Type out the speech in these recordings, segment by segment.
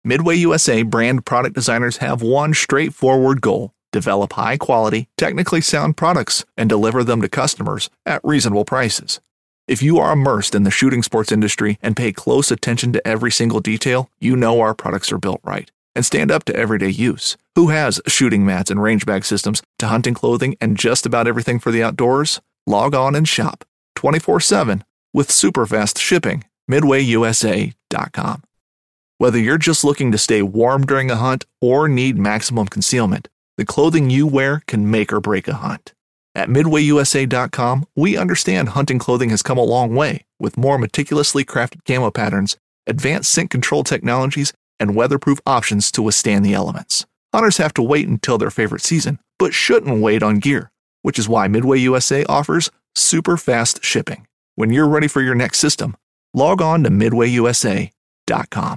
Midway USA brand product designers have one straightforward goal: develop high-quality, technically sound products and deliver them to customers at reasonable prices. If you are immersed in the shooting sports industry and pay close attention to every single detail, you know our products are built right and stand up to everyday use. Who has shooting mats and range bag systems to hunting clothing and just about everything for the outdoors? Log on and shop 24/7 with super fast shipping. MidwayUSA.com. Whether you're just looking to stay warm during a hunt or need maximum concealment, the clothing you wear can make or break a hunt. At MidwayUSA.com, we understand hunting clothing has come a long way with more meticulously crafted camo patterns, advanced scent control technologies, and weatherproof options to withstand the elements. Hunters have to wait until their favorite season, but shouldn't wait on gear, which is why Midway USA offers super fast shipping. When you're ready for your next system, log on to MidwayUSA.com.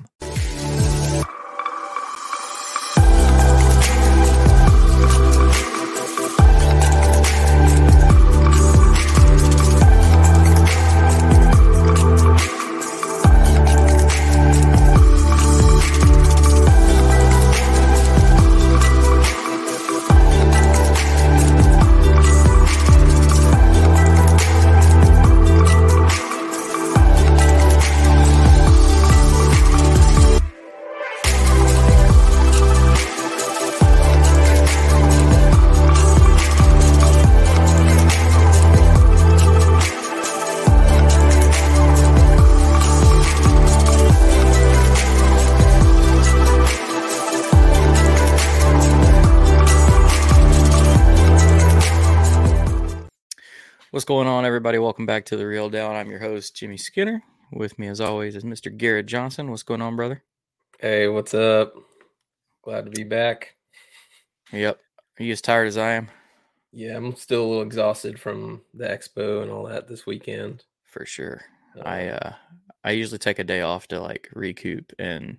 What's going on, everybody? Welcome back to The Real Down. I'm your host, Jimmy Skinner. With me, as always, is Mr. Garrett Johnson. What's going on, brother? Hey, what's up? Glad to be back. Yep. Are you as tired as I am? Yeah, I'm still a little exhausted from the expo and all that this weekend. For sure. I usually take a day off to like recoup, and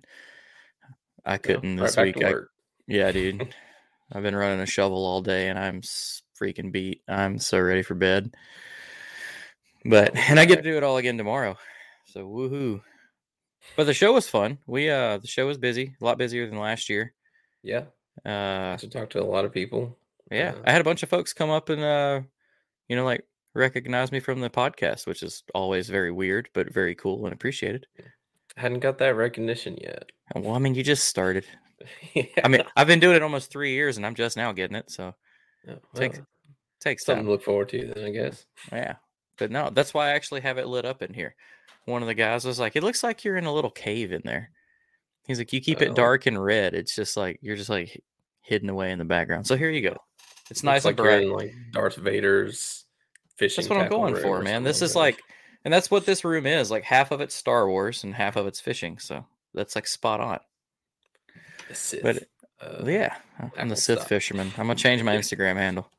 I couldn't this week. Yeah, dude. I've been running a shovel all day, and I'm freaking beat. I'm so ready for bed. And I get to do it all again tomorrow. So woohoo. But the show was fun. The show was busy, a lot busier than last year. Yeah. I should talk to a lot of people. Yeah. I had a bunch of folks come up and like recognize me from the podcast, which is always very weird, but very cool and appreciated. I hadn't got that recognition yet. Well, I mean, you just started. Yeah. I mean, I've been doing it almost 3 years, and I'm just now getting it. So takes something time to look forward to then, I guess. Yeah. But no, that's why I actually have it lit up in here. One of the guys was like, it looks like you're in a little cave in there. He's like, you keep it dark and red. It's just like, you're just like hidden away in the background. So here you go. It's nice and bright. You're in like Darth Vader's fishing. That's what I'm going for, man. This is like, and that's what this room is. Like half of it's Star Wars and half of it's fishing. So that's like spot on. The Sith. But yeah, I'm the Sith fisherman. I'm going to change my Instagram handle.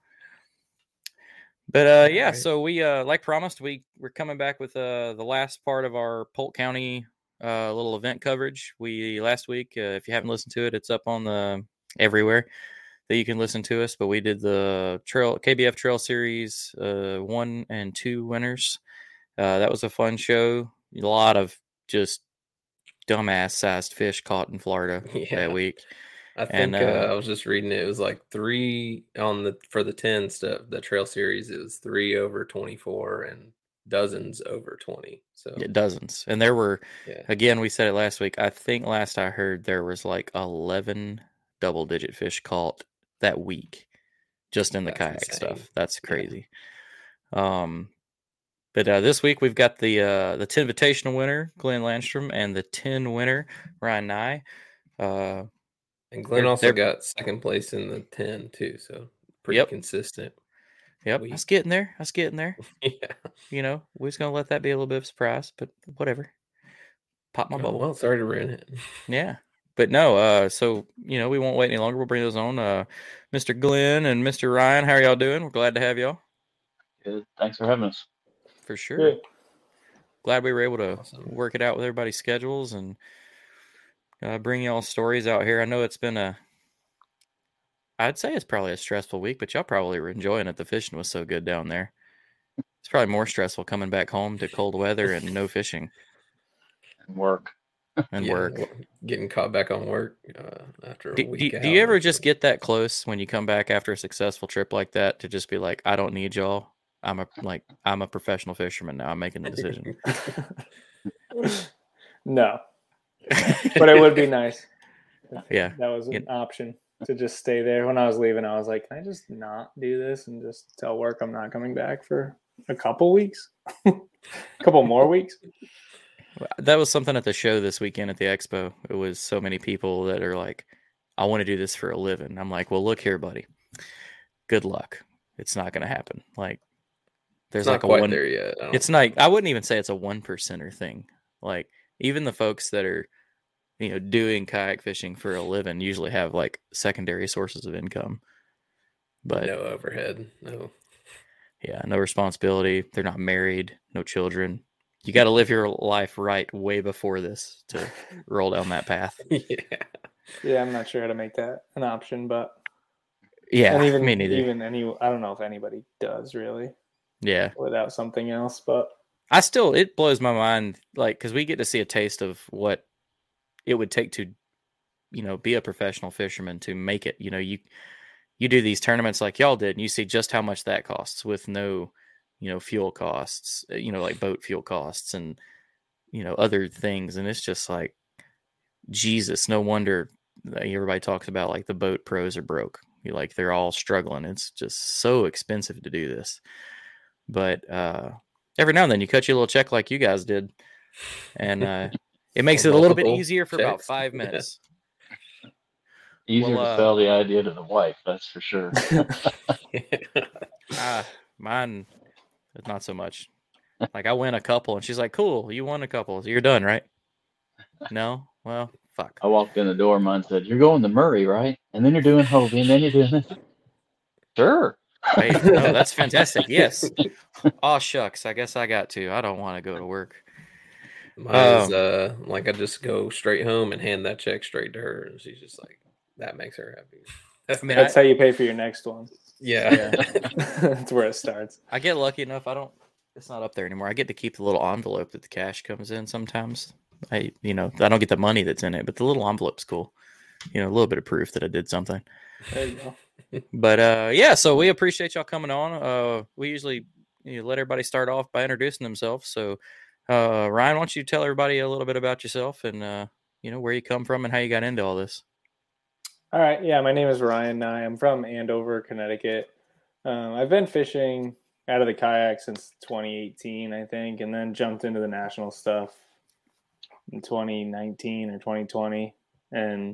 But yeah, so we like promised, we're coming back with the last part of our Polk County little event coverage. Last week, if you haven't listened to it, it's up on the everywhere that you can listen to us. But we did the KBF Trail Series 1 and 2 winners. That was a fun show. A lot of just dumbass sized fish caught in Florida that week. I think I was just reading it. It was like 3 for the 10 stuff, the trail series. It was 3 over 24 and dozens over 20. So yeah, dozens. And there were, again, we said it last week. I think last I heard there was like 11 double-digit fish caught that week, just in the kayak stuff. That's crazy. Yeah. But this week we've got the 10 Invitational winner, Glenn Landstrom, and the 10 winner, Ryan Nye. And Glenn also got second place in the 10 too, so pretty consistent. Yep, I was getting there. Yeah. You know, we're just going to let that be a little bit of a surprise, but whatever. Pop my bubble. Well, sorry to ruin it. Yeah. But no, so, you know, we won't wait any longer. We'll bring those on. Mr. Glenn and Mr. Ryan, how are y'all doing? We're glad to have y'all. Good. Thanks for having us. For sure. Glad we were able to work it out with everybody's schedules and bring y'all stories out here. I know it's been I'd say it's probably a stressful week, but y'all probably were enjoying it. The fishing was so good down there. It's probably more stressful coming back home to cold weather and no fishing. And work. and work. Getting caught back on work after a week out. Do you ever just get that close when you come back after a successful trip like that to just be like, I don't need y'all. I'm a professional fisherman now. I'm making the decision. No. But it would be nice. Yeah. That was an option to just stay there. When I was leaving, I was like, can I just not do this and just tell work I'm not coming back for a couple weeks? A couple more weeks? That was something at the show this weekend at the expo. It was so many people that are like, I want to do this for a living. I'm like, well, look here, buddy. Good luck. It's not going to happen. Like, there's it's like not a quite one. There yet. It's not. I wouldn't even say it's a 1%er thing. Like, even the folks that are, doing kayak fishing for a living usually have like secondary sources of income. But no overhead. No. Yeah, no responsibility. They're not married. No children. You got to live your life right way before this to roll down that path. Yeah, I'm not sure how to make that an option, but yeah, and even, me neither. I don't know if anybody does really. Yeah, without something else, but it blows my mind, like, because we get to see a taste of what it would take to, be a professional fisherman to make it. You do these tournaments like y'all did, and you see just how much that costs with no, fuel costs, like boat fuel costs and, other things. And it's just like, Jesus, no wonder everybody talks about like the boat pros are broke. Like they're all struggling. It's just so expensive to do this. But every now and then you cut you a little check like you guys did. And it makes it a little bit easier for about 5 minutes. Easier to sell the idea to the wife, that's for sure. Mine, not so much. Like I win a couple, and she's like, "Cool, you won a couple. You're done, right?" No, well, fuck. I walked in the door, mine said, "You're going to Murray, right? And then you're doing Hobie, and then you're doing this." Sure. Hey, no, that's fantastic. Yes. Oh shucks, I guess I got to. I don't want to go to work. Mine is like I just go straight home and hand that check straight to her, and she's just like, that makes her happy. I mean, that's how you pay for your next one. Yeah. That's where it starts. I get lucky enough. It's not up there anymore. I get to keep the little envelope that the cash comes in sometimes. I don't get the money that's in it, but the little envelope's cool. A little bit of proof that I did something. There you go. But yeah, so we appreciate y'all coming on. We usually let everybody start off by introducing themselves. So Ryan, why don't you tell everybody a little bit about yourself and where you come from and how you got into all this? All right. Yeah, my name is Ryan Nye. I'm from Andover, Connecticut. I've been fishing out of the kayak since 2018, I think, and then jumped into the national stuff in 2019 or 2020. And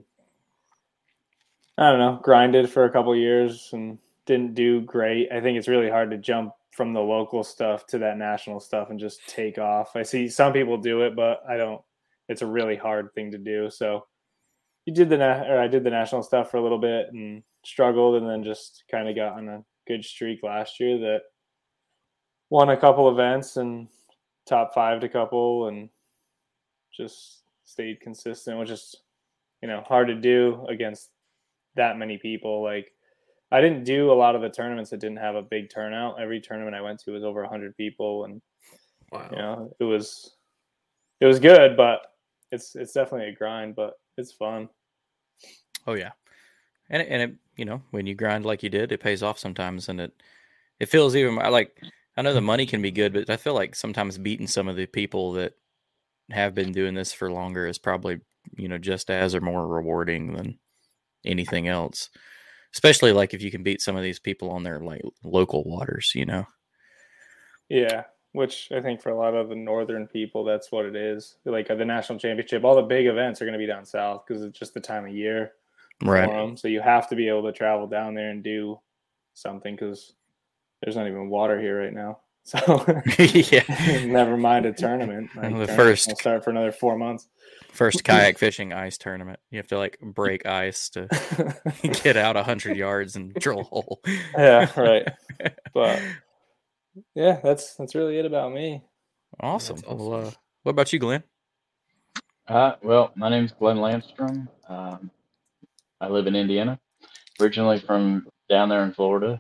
I don't know, grinded for a couple of years and didn't do great. I think it's really hard to jump from the local stuff to that national stuff and just take off. I see some people do it, but I don't. It's a really hard thing to do. So I did the national stuff for a little bit and struggled, and then just kind of got on a good streak last year that won a couple events and top 5 a couple, and just stayed consistent, which is hard to do against that many people. Like I didn't do a lot of the tournaments that didn't have a big turnout. Every tournament I went to was over 100 people, and wow. It was good, but it's definitely a grind, but it's fun. Oh yeah. And it, when you grind like you did, it pays off sometimes, and it feels even like, I know the money can be good, but I feel like sometimes beating some of the people that have been doing this for longer is probably, just as or more rewarding than anything else. Especially like if you can beat some of these people on their like local waters, Yeah, which I think for a lot of the northern people, that's what it is. Like the national championship, all the big events are going to be down south because it's just the time of year. Right. So you have to be able to travel down there and do something because there's not even water here right now. So yeah, never mind a tournament. Like, the first will start for another 4 months. First kayak fishing ice tournament. You have to like break ice to get out 100 yards and drill a hole. Yeah, right. But yeah, that's really it about me. Awesome. Well, what about you, Glenn? Well, my name's Glenn Landstrom. I live in Indiana, originally from down there in Florida.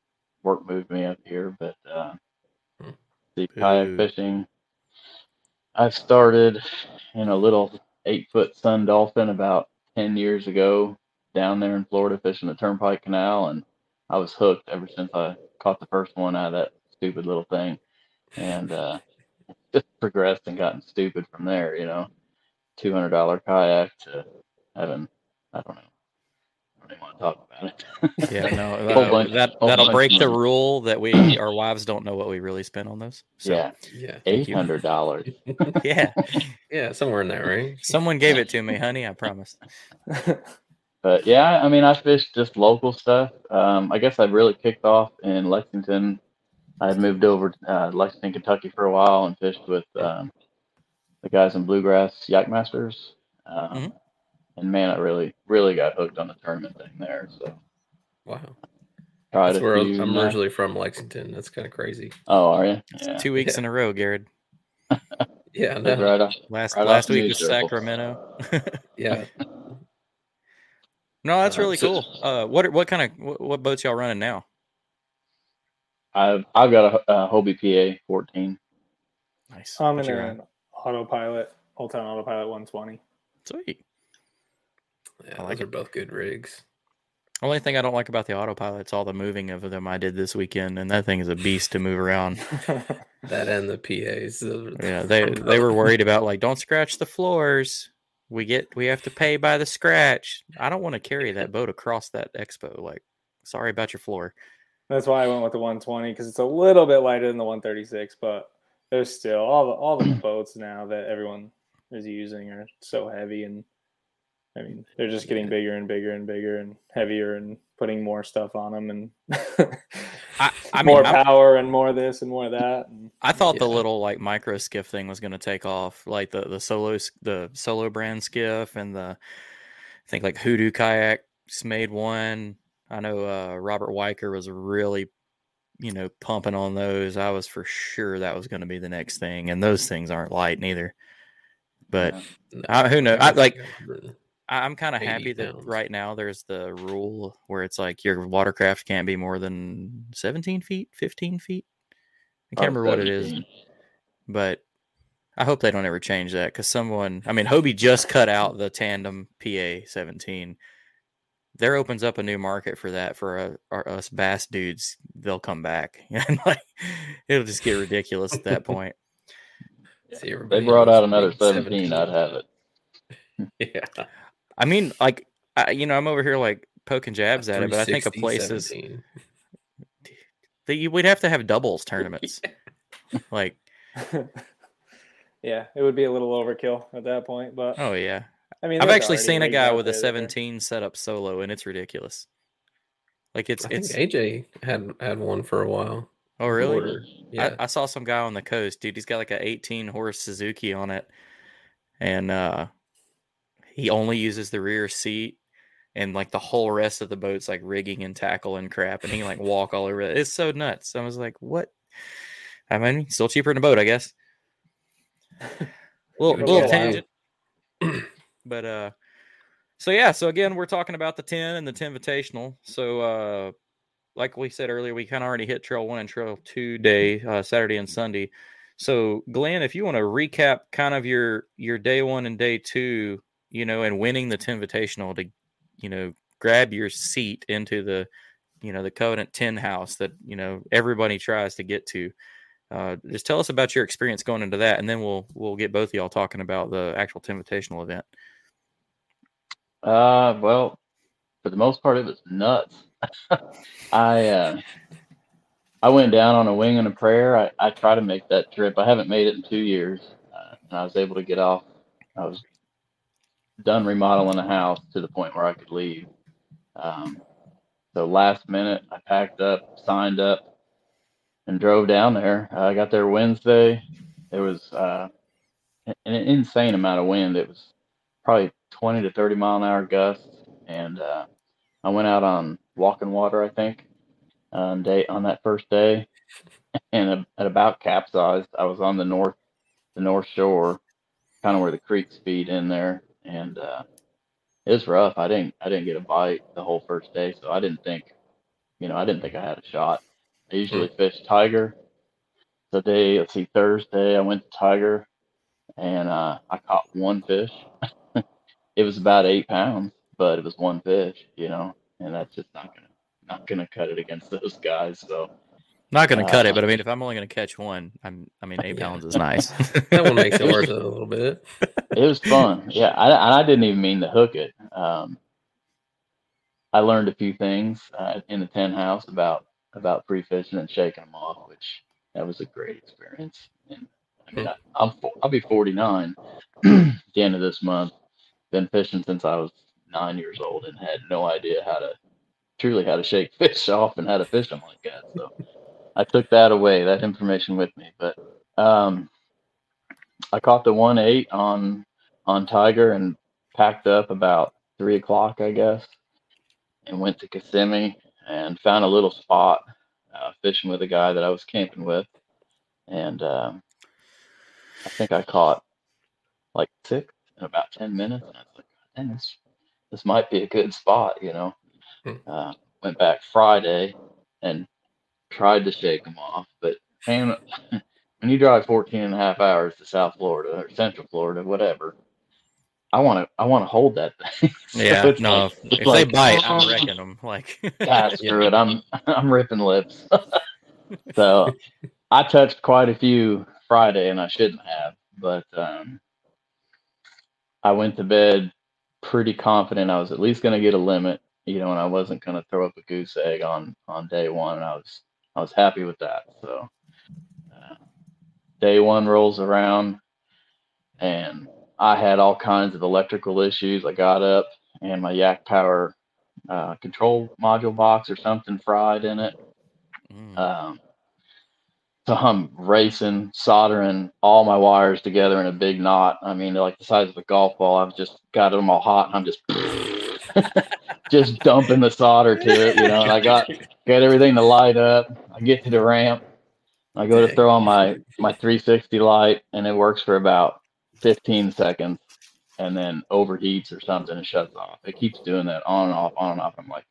Work moved me up here, but the kayak fishing, I started in a little 8-foot sun dolphin about 10 years ago down there in Florida fishing the Turnpike Canal, and I was hooked ever since I caught the first one out of that stupid little thing, and just progressed and gotten stupid from there. $200 kayak to having, I don't know. I don't even want to talk about it. Yeah, no, Whole bunch- whole that'll bunch break of the money. rule that our wives don't know what we really spent on those. So, Yeah, Yeah. Thank you. $800. yeah, Yeah, somewhere in that range. someone gave it to me, honey. I promise. But yeah, I mean, I fished just local stuff. I guess I really kicked off in Lexington. I had moved over to Lexington, Kentucky for a while and fished with the guys in Bluegrass Yak Masters. Mhm. And man, I really, really got hooked on the tournament thing there. So Wow. tried That's a where few. I'm originally from, Lexington. That's kind of crazy. Oh, are you? Yeah. 2 weeks Yeah. in a row, Garrett. Yeah, That's no. right off. Last Right off the week news was circle. Sacramento. Yeah. No, that's really So- cool. What boats y'all running now? I've got a Hobie PA 14. Nice. I'm What in you run? an autopilot, Old Town Autopilot 120. Sweet. Yeah, I like those are both good rigs. Only thing I don't like about the autopilot's all the moving of them I did this weekend, and that thing is a beast to move around. That and the PAs. Yeah, they were worried about like, don't scratch the floors. We have to pay by the scratch. I don't want to carry that boat across that expo. Like, sorry about your floor. That's why I went with the 120 because it's a little bit lighter than the 136, but there's still all the boats now that everyone is using are so heavy, and I mean they're just getting bigger and bigger and bigger and heavier and putting more stuff on them and I mean, more power and more this and more that. And I thought the Yeah. little like micro skiff thing was going to take off, like the solo brand skiff, and I think like Hoodoo Kayaks made one. I know Robert Weicker was really, pumping on those. I was for sure that was going to be the next thing, and those things aren't light neither. But Yeah. who knows? I'm kind of 80 happy that pounds. right now there's the rule where it's like your watercraft can't be more than 17 feet, 15 feet. I can't remember what it is, 17. but I hope they don't ever change that because Hobie just cut out the tandem PA 17. There opens up a new market for that for us bass dudes. They'll come back and like it'll just get ridiculous at that point. See, They everybody brought else out another being 17, I'd have it. Yeah. I mean, like, I'm over here like poking jabs at it, but I think a 360, place is 17. we'd have to have doubles tournaments. Like, yeah, it would be a little overkill at that point, but oh yeah, I mean, I've there's actually already seen a rigs guy out with a there that are- 17 set up solo, and it's ridiculous. Like I think AJ had one for a while. Oh really? Ordered. Yeah. I saw some guy on the coast, dude. He's got like a 18 horse Suzuki on it, and he only uses the rear seat, and like the whole rest of the boat's like rigging and tackle and crap, and he can like walk all over it. It's so nuts. I was like, what? I mean, still cheaper than a boat, I guess. Little Yeah. tangent, but so yeah. So again, we're talking about the 10 and the 10 Invitational. So like we said earlier, we kind of already hit Trail 1 and Trail 2 day, Saturday and Sunday. So Glenn, if you want to recap kind of your day 1 and day 2, and winning the 10 Invitational to, grab your seat into the, the Covenant 10 house that, everybody tries to get to. Just tell us about your experience going into that, and then we'll get both of y'all talking about the actual 10 Invitational event. Well, for the most part, it was nuts. I went down on a wing and a prayer. I try to make that trip. I haven't made it in 2 years, and I was able to get off. I was done remodeling the house to the point where I could leave. So last minute, I packed up, signed up, and drove down there. I got there Wednesday. There was an insane amount of wind. It was probably 20 to 30 mile an hour gusts, and I went out on walking water, I think, on that first day, and at about capsized. I was on the north shore, kind of where the creeks feed in there, and it was rough. I didn't get a bite the whole first day, so I didn't think I had a shot. I usually fish Tiger. Thursday I went to Tiger. and I caught one fish. It was about 8 pounds, but it was one fish, and that's just not gonna cut it against those guys. So Not going to cut it, but I mean, if I'm only going to catch one, 8 pounds is nice. That one makes it worth it a little bit. it was fun. Yeah, I didn't even mean to hook it. I learned a few things in the 10 house about pre-fishing and shaking them off, which that was a great experience. And I mean, I'll be 49 at the end of this month. Been fishing since I was 9 years old and had no idea how to shake fish off and how to fish them like that. So I took that information with me. But I caught the 1.8 on Tiger and packed up about 3 o'clock, I guess, and went to Kissimmee and found a little spot fishing with a guy that I was camping with. And I think I caught like 6 in about 10 minutes. And I was like, man, this might be a good spot, Went back Friday and tried to shake them off. But man, when you drive 14 and a half hours to South Florida or Central Florida, whatever, I want to hold that thing. Yeah, no. If they bite, I'm wrecking them. Like, screw it. I'm ripping lips. So I touched quite a few Friday, and I shouldn't have. But I went to bed pretty confident I was at least going to get a limit, and I wasn't going to throw up a goose egg on day one. And I was happy with that. So day one rolls around, and I had all kinds of electrical issues. I got up and my Yak Power control module box or something fried in it. So I'm racing, soldering all my wires together in a big knot. I mean, they're like the size of a golf ball. I've just got them all hot, and I'm just just dumping the solder to it, And I got everything to light up. I get to the ramp. I go to throw on my 360 light, and it works for about 15 seconds, and then overheats or something and shuts off. It keeps doing that on and off, on and off. I'm like,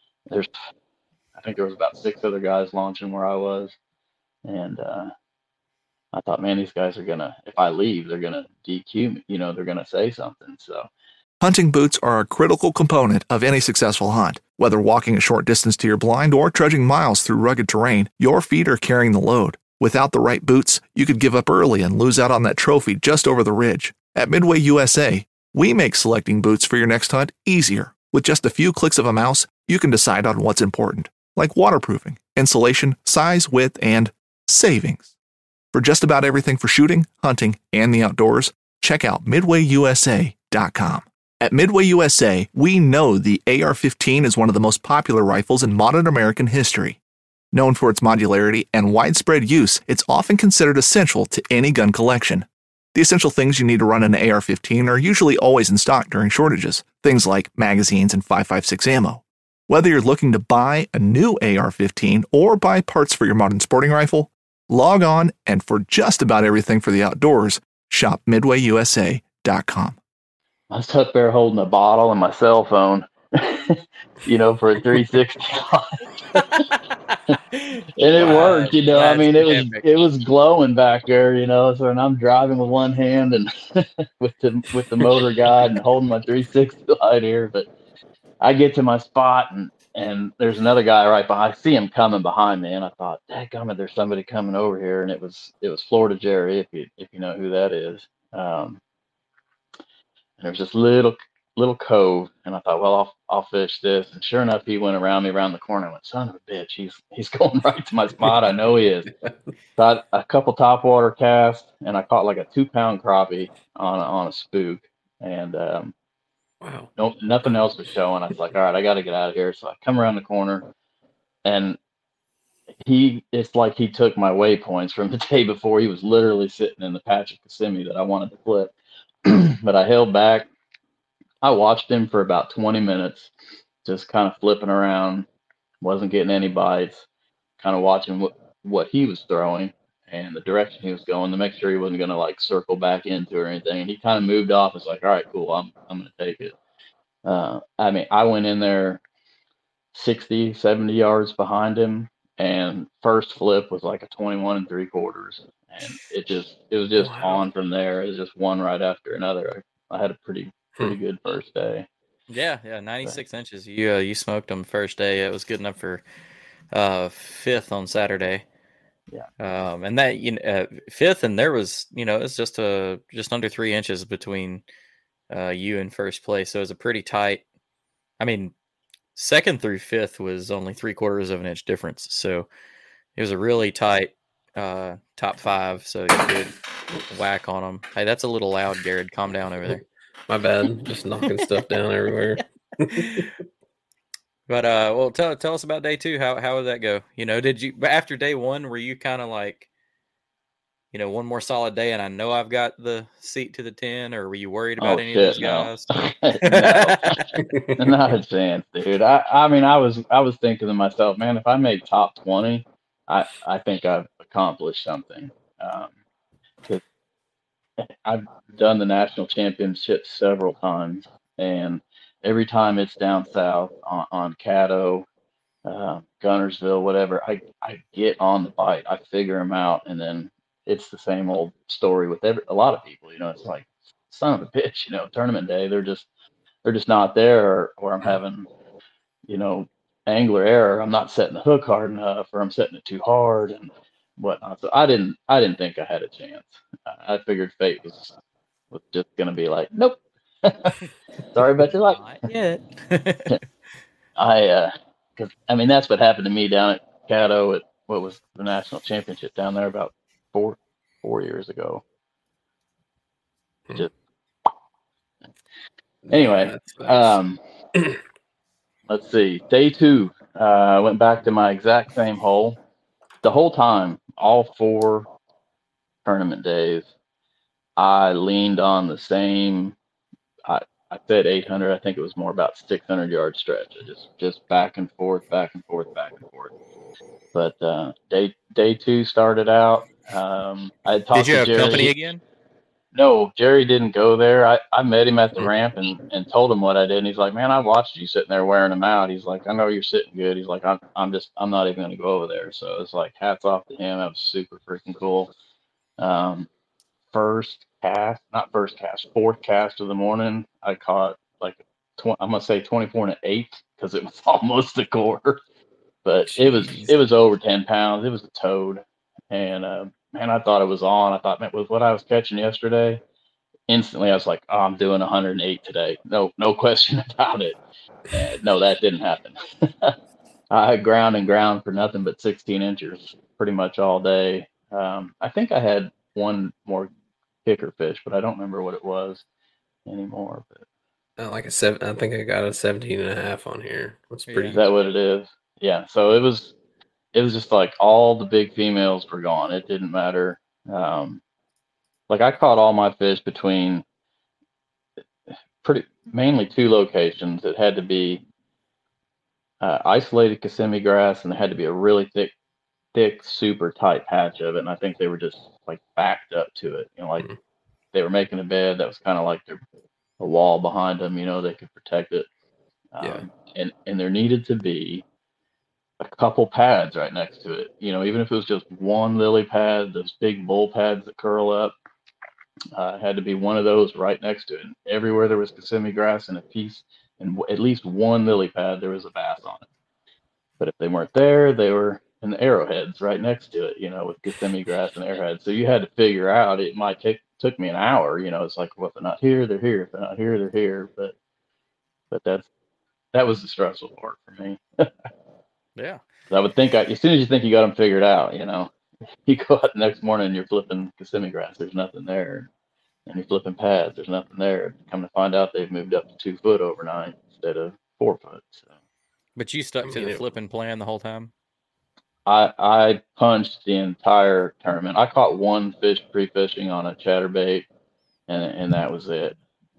I think there was about 6 other guys launching where I was. And I thought, man, these guys are if I leave, they're going to DQ me. They're going to say something. So hunting boots are a critical component of any successful hunt. Whether walking a short distance to your blind or trudging miles through rugged terrain, your feet are carrying the load. Without the right boots, you could give up early and lose out on that trophy just over the ridge. At Midway USA, we make selecting boots for your next hunt easier. With just a few clicks of a mouse, you can decide on what's important, like waterproofing, insulation, size, width, and savings. For just about everything for shooting, hunting, and the outdoors, check out MidwayUSA.com. At Midway USA, we know the AR-15 is one of the most popular rifles in modern American history. Known for its modularity and widespread use, it's often considered essential to any gun collection. The essential things you need to run an AR-15 are usually always in stock during shortages, things like magazines and 5.56 ammo. Whether you're looking to buy a new AR-15 or buy parts for your modern sporting rifle, log on, and for just about everything for the outdoors, shop MidwayUSA.com. I was up there holding a bottle and my cell phone, for a 360. And it worked, I mean, it was glowing back there, so and I'm driving with one hand and with the motor guide and holding my 360 light here. But I get to my spot and there's another guy right behind. I see him coming behind me, and I thought, dadgummit, there's somebody coming over here. And it was Florida Jerry, if you know who that is. And there's this little cove, and I thought, well, I'll fish this. And sure enough, he went around me around the corner. I went, son of a bitch, he's going right to my spot. I know he is. So a couple topwater casts, and I caught like a 2-pound crappie on a spook, and wow, nothing else was showing. I was like, all right, I got to get out of here. So I come around the corner, and it's like he took my waypoints from the day before. He was literally sitting in the patch of Kissimmee that I wanted to flip. But I held back. I watched him for about 20 minutes, just kind of flipping around, wasn't getting any bites, kind of watching what he was throwing and the direction he was going to make sure he wasn't going to like circle back into or anything. And he kind of moved off. It's like, all right, cool, I'm going to take it. I mean, I went in there 60, 70 yards behind him, and first flip was like a 21 3/4. and it was just Wow. on from there. It was just one right after another. I had a pretty good first day. Yeah, 96 inches. You smoked them first day. It was good enough for fifth on Saturday. Yeah. And that fifth, and there was it's just under 3 inches between you and first place, so it was a pretty tight. I mean, second through fifth was only 3/4 of an inch difference, so it was a really tight top five. So you could whack on them. Hey, that's a little loud, Garrett. Calm down over there. My bad. Just knocking stuff down everywhere. But well, tell us about day two. How would that go? Did you after day one were you kind of like, one more solid day and I know I've got the seat to the 10, or were you worried about any of those guys? No. Not a chance, dude. I mean, I was thinking to myself, man, if I make top 20, I think I've accomplished something. 'Cause I've done the national championship several times, and every time it's down south on Caddo, Gunnersville, whatever, I get on the bite, I figure them out, and then it's the same old story with a lot of people. It's like, son of a bitch, tournament day, they're just not there, or I'm having, angler error. I'm not setting the hook hard enough, or I'm setting it too hard and whatnot. So I didn't think I had a chance. I figured fate was just gonna be like, nope. Sorry about your luck. Not yet. Because I mean, that's what happened to me down at Caddo at what was the national championship down there about four years ago. Just anyway, let's see. Day two, I went back to my exact same hole. The whole time, all 4 tournament days, I leaned on the same. I said 800. I think it was more about 600-yard stretch. I just back and forth, back and forth, back and forth. But day two started out. I had talked Did you to have Jerry. company again? No, Jerry didn't go there. I met him at the ramp and told him what I did. And he's like, man, I watched you sitting there wearing them out. He's like, I know you're sitting good. He's like, I'm not even going to go over there. So it's like, hats off to him. That was super freaking cool. Fourth cast of the morning, I caught like I'm gonna say 24 1/8 because it was almost a quarter, but it was over 10 pounds. It was a toad, and man, I thought it was on. I thought, man, with what I was catching yesterday, instantly I was like, oh, I'm doing 108 today. No question about it. No, that didn't happen. I ground for nothing but 16 inches pretty much all day. I think I had one more kicker fish, but I don't remember what it was anymore. But like a 7, I think I got a 17.5 on here. That's pretty. Is that what it is? Yeah. So it was just like all the big females were gone. It didn't matter. Like I caught all my fish between mainly 2 locations. It had to be isolated Kissimmee grass, and there had to be a really thick, super tight patch of it. And I think they were just like backed up to it, like they were making a bed that was kind of like a wall behind them, they could protect it. And there needed to be a couple pads right next to it, even if it was just one lily pad, those big bull pads that curl up, had to be one of those right next to it. And everywhere there was Kissimmee grass and at least one lily pad, there was a bass on it. But if they weren't there, they were in the arrowheads right next to it, with Kissimmee grass and arrowheads. So you had to figure out, it might took me an hour, it's like, well, if they're not here, they're here. If they're not here, they're here. But that was the stressful part for me. Yeah. I would think as soon as you think you got them figured out, you go out the next morning and you're flipping Kissimmee grass, there's nothing there. And you're flipping pads, there's nothing there. Come to find out, they've moved up to 2 foot overnight instead of 4 foot. So. But you stuck to the flipping plan the whole time? I punched the entire tournament. I caught one fish pre-fishing on a chatterbait, and that was it.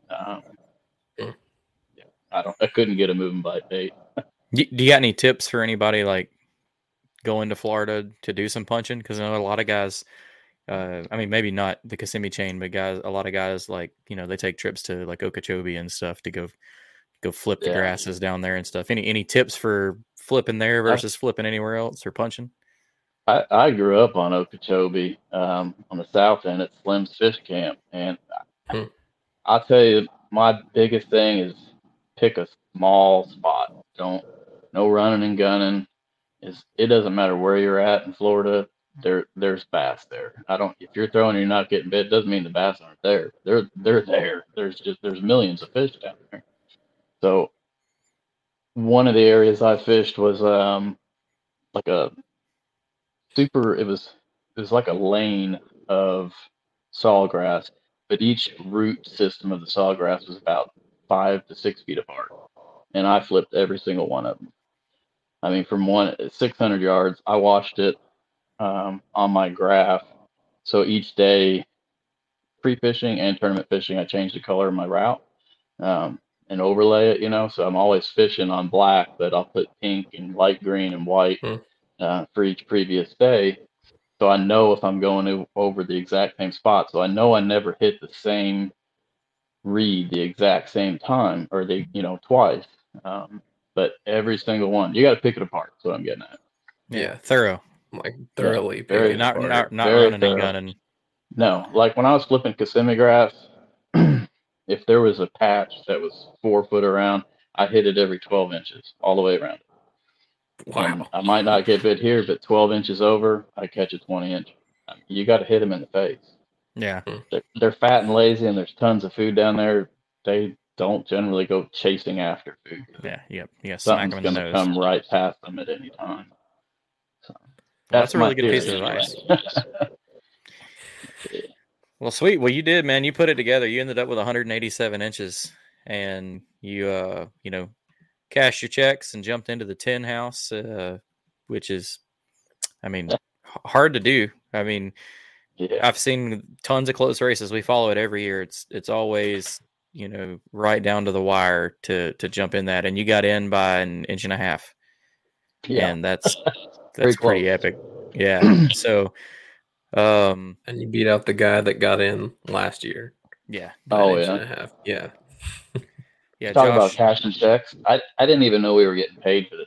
I couldn't get a moving bite bait. Do you got any tips for anybody like going to Florida to do some punching? Because I know a lot of guys. I mean, maybe not the Kissimmee chain, but a lot of guys like they take trips to like Okeechobee and stuff to go flip the grasses down there and stuff. Any tips for flipping there versus flipping anywhere else or punching? I grew up on Okeechobee, on the south end at Slim's Fish Camp, and Hmm. I'll tell you, my biggest thing is pick a small spot. No running and gunning. It doesn't matter where you're at in Florida. There's bass there. If you're throwing and you're not getting bit, doesn't mean the bass aren't there. They're there. There's millions of fish down there. So one of the areas I fished was like a super. It was like a lane of sawgrass, but each root system of the sawgrass was about 5 to 6 feet apart, and I flipped every single one of them. I mean, from 600 yards, I watched it on my graph. So each day, pre-fishing and tournament fishing, I changed the color of my route and overlay it. So I'm always fishing on black, but I'll put pink and light green and white for each previous day. So I know if I'm going over the exact same spot. So I know I never hit the same reed the exact same time or twice. But every single one, you got to pick it apart. That's what I'm getting at. Yeah, thorough. Like thoroughly. very- Not apart. running and thorough. gunning. No, like when I was flipping Kissimmee grass, if there was a patch that was 4 foot around, I hit it every 12 inches all the way around. And Wow. I might not get bit here, but 12 inches over, I catch a 20-inch. You got to hit them in the face. Yeah. They're fat and lazy, and there's tons of food down there. They don't generally go chasing after food. Yeah. Yep. Yeah. Smack them Something's in the going to nose. come right past them at any time. So That's a my really good piece of theory advice. anyway. Well, sweet. Well, you did, man. You put it together. You ended up with 187 inches, and you, cashed your checks and jumped into the 10 house, which is, I mean, hard to do. I mean, Yeah. I've seen tons of close races. We follow it every year. It's always, right down to the wire to jump in that, and you got in by an inch and a half, and that's Very pretty close. epic. Yeah. So, And you beat out the guy that got in last year. yeah. By Oh, an inch yeah. and a half. Yeah. Yeah. Talk about Josh, cashing checks. I didn't even know we were getting paid for the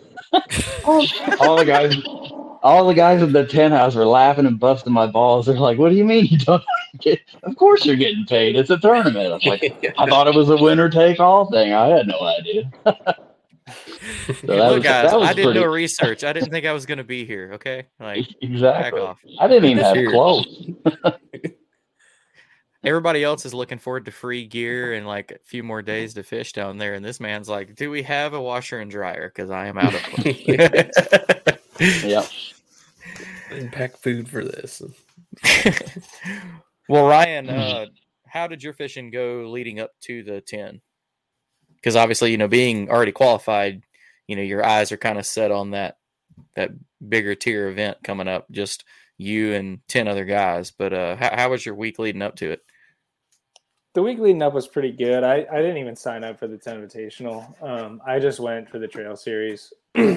10. all the guys at the 10 house were laughing and busting my balls. They're like, "What do you mean you don't get? Of course you're getting paid. It's a tournament." I was like, I thought it was a winner take all thing. I had no idea. So look, guys, that was I did pretty, no research. I didn't think I was going to be here. Okay. Like, back exactly. off. I didn't even have Cheers. clothes. Everybody else is looking forward to free gear and like a few more days to fish down there. And this man's like, do we have a washer and dryer? Because I am out of one. Yep. And pack food for this. Well, Ryan, how did your fishing go leading up to the 10? Because obviously, being already qualified, your eyes are kind of set on that bigger tier event coming up, just you and 10 other guys. But how was your week leading up to it? The week leading up was pretty good. I didn't even sign up for the 10 Invitational. I just went for the trail series.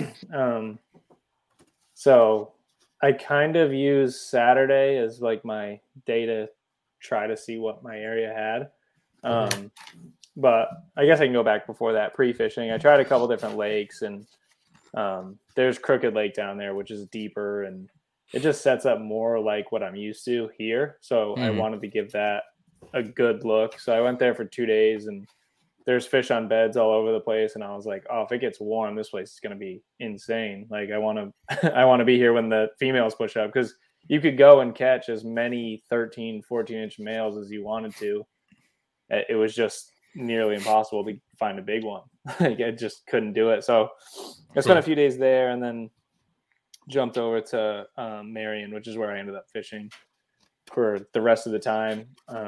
So I kind of used Saturday as like my day to try to see what my area had. But I guess I can go back before that, pre-fishing. I tried a couple different lakes, and there's Crooked Lake down there, which is deeper, and it just sets up more like what I'm used to here. So I wanted to give that a good look. So I went there for 2 days, and there's fish on beds all over the place. And I was like, oh, if it gets warm, this place is going to be insane. Like I want to be here when the females push up, because you could go and catch as many 13, 14-inch males as you wanted to. It was just nearly impossible to find a big one. Like I just couldn't do it. So I spent a few days there, and then jumped over to Marion, which is where I ended up fishing for the rest of the time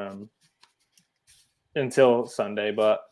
until Sunday. But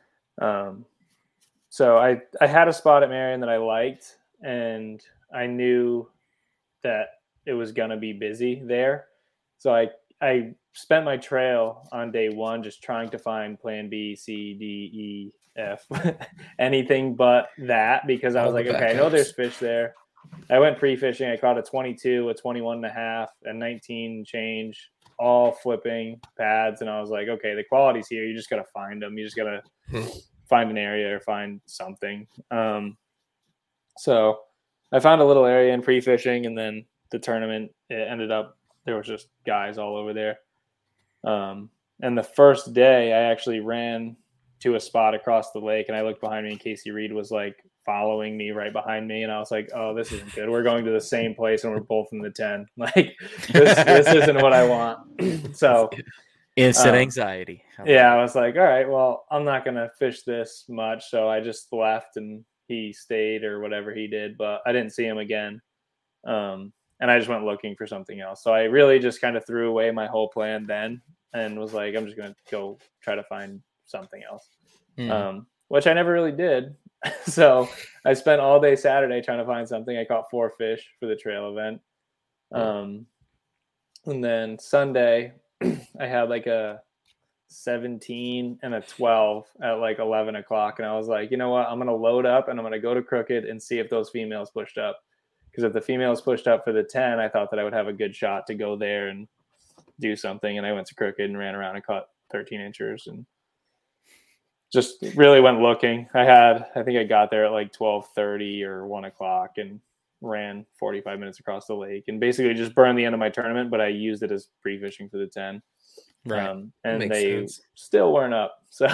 so I had a spot at Marion that I liked, and I knew that it was going to be busy there. So I spent my trail on day one just trying to find plan B, C, D, E, F, anything but that, because I was like, okay, I know there's fish there. I went pre-fishing. I caught a 22, a 21 and a half, a 19 change, all flipping pads. And I was like, okay, the quality's here. You just got to find them. You just got to find an area or find something. So I found a little area in pre-fishing, and then the tournament, it ended up there was just guys all over there. And the first day, I actually ran to a spot across the lake, and I looked behind me, and Casey Reed was like following me right behind me, and I was like, "Oh, this isn't good. We're going to the same place, and we're both in the 10. Like this isn't what I want." So instant anxiety. Yeah, I was like, "All right, well, I'm not gonna fish this much," so I just left, and he stayed or whatever he did, but I didn't see him again. And I just went looking for something else. So I really just kind of threw away my whole plan then and was like, I'm just going to go try to find something else, which I never really did. So I spent all day Saturday trying to find something. I caught 4 fish for the trail event. And then Sunday, I had like a 17 and a 12 at like 11 o'clock. And I was like, you know what? I'm going to load up and I'm going to go to Crooked and see if those females pushed up. Because if the females pushed up for the 10, I thought that I would have a good shot to go there and do something. And I went to Crooked and ran around and caught 13 inchers and just really went looking. I think I got there at like 12:30 or 1 o'clock and ran 45 minutes across the lake and basically just burned the end of my tournament, but I used it as pre-fishing for the 10. Right. And Makes they sense. still weren't up. So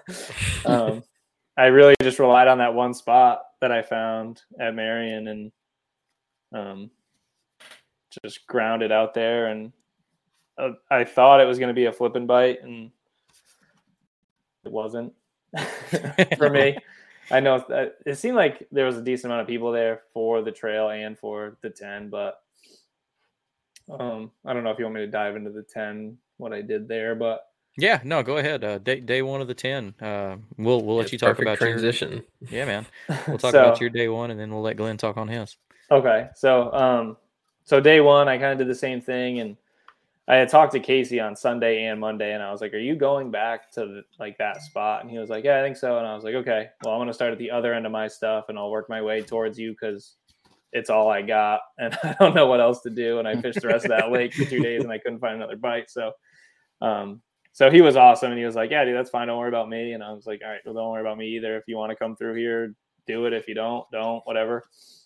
I really just relied on that one spot that I found at Marion and just grounded out there. And I thought it was going to be a flip and bite, and it wasn't for me. I know it seemed like there was a decent amount of people there for the trail and for the 10, but I don't know if you want me to dive into the 10, what I did there, but yeah, no, go ahead. Day one of the 10. We'll let you talk about transition. Yeah, man. We'll talk about your day one, and then we'll let Glenn talk on his. Okay, so day one, I kind of did the same thing, and I had talked to Casey on Sunday and Monday, and I was like, "Are you going back to that spot?" And he was like, "Yeah, I think so." And I was like, "Okay, well, I'm going to start at the other end of my stuff, and I'll work my way towards you because it's all I got, and I don't know what else to do." And I fished the rest of that lake for 2 days, and I couldn't find another bite. So, so he was awesome, and he was like, "Yeah, dude, that's fine. Don't worry about me." And I was like, "All right, well, don't worry about me either. If you want to come through here, do it. If you don't, whatever."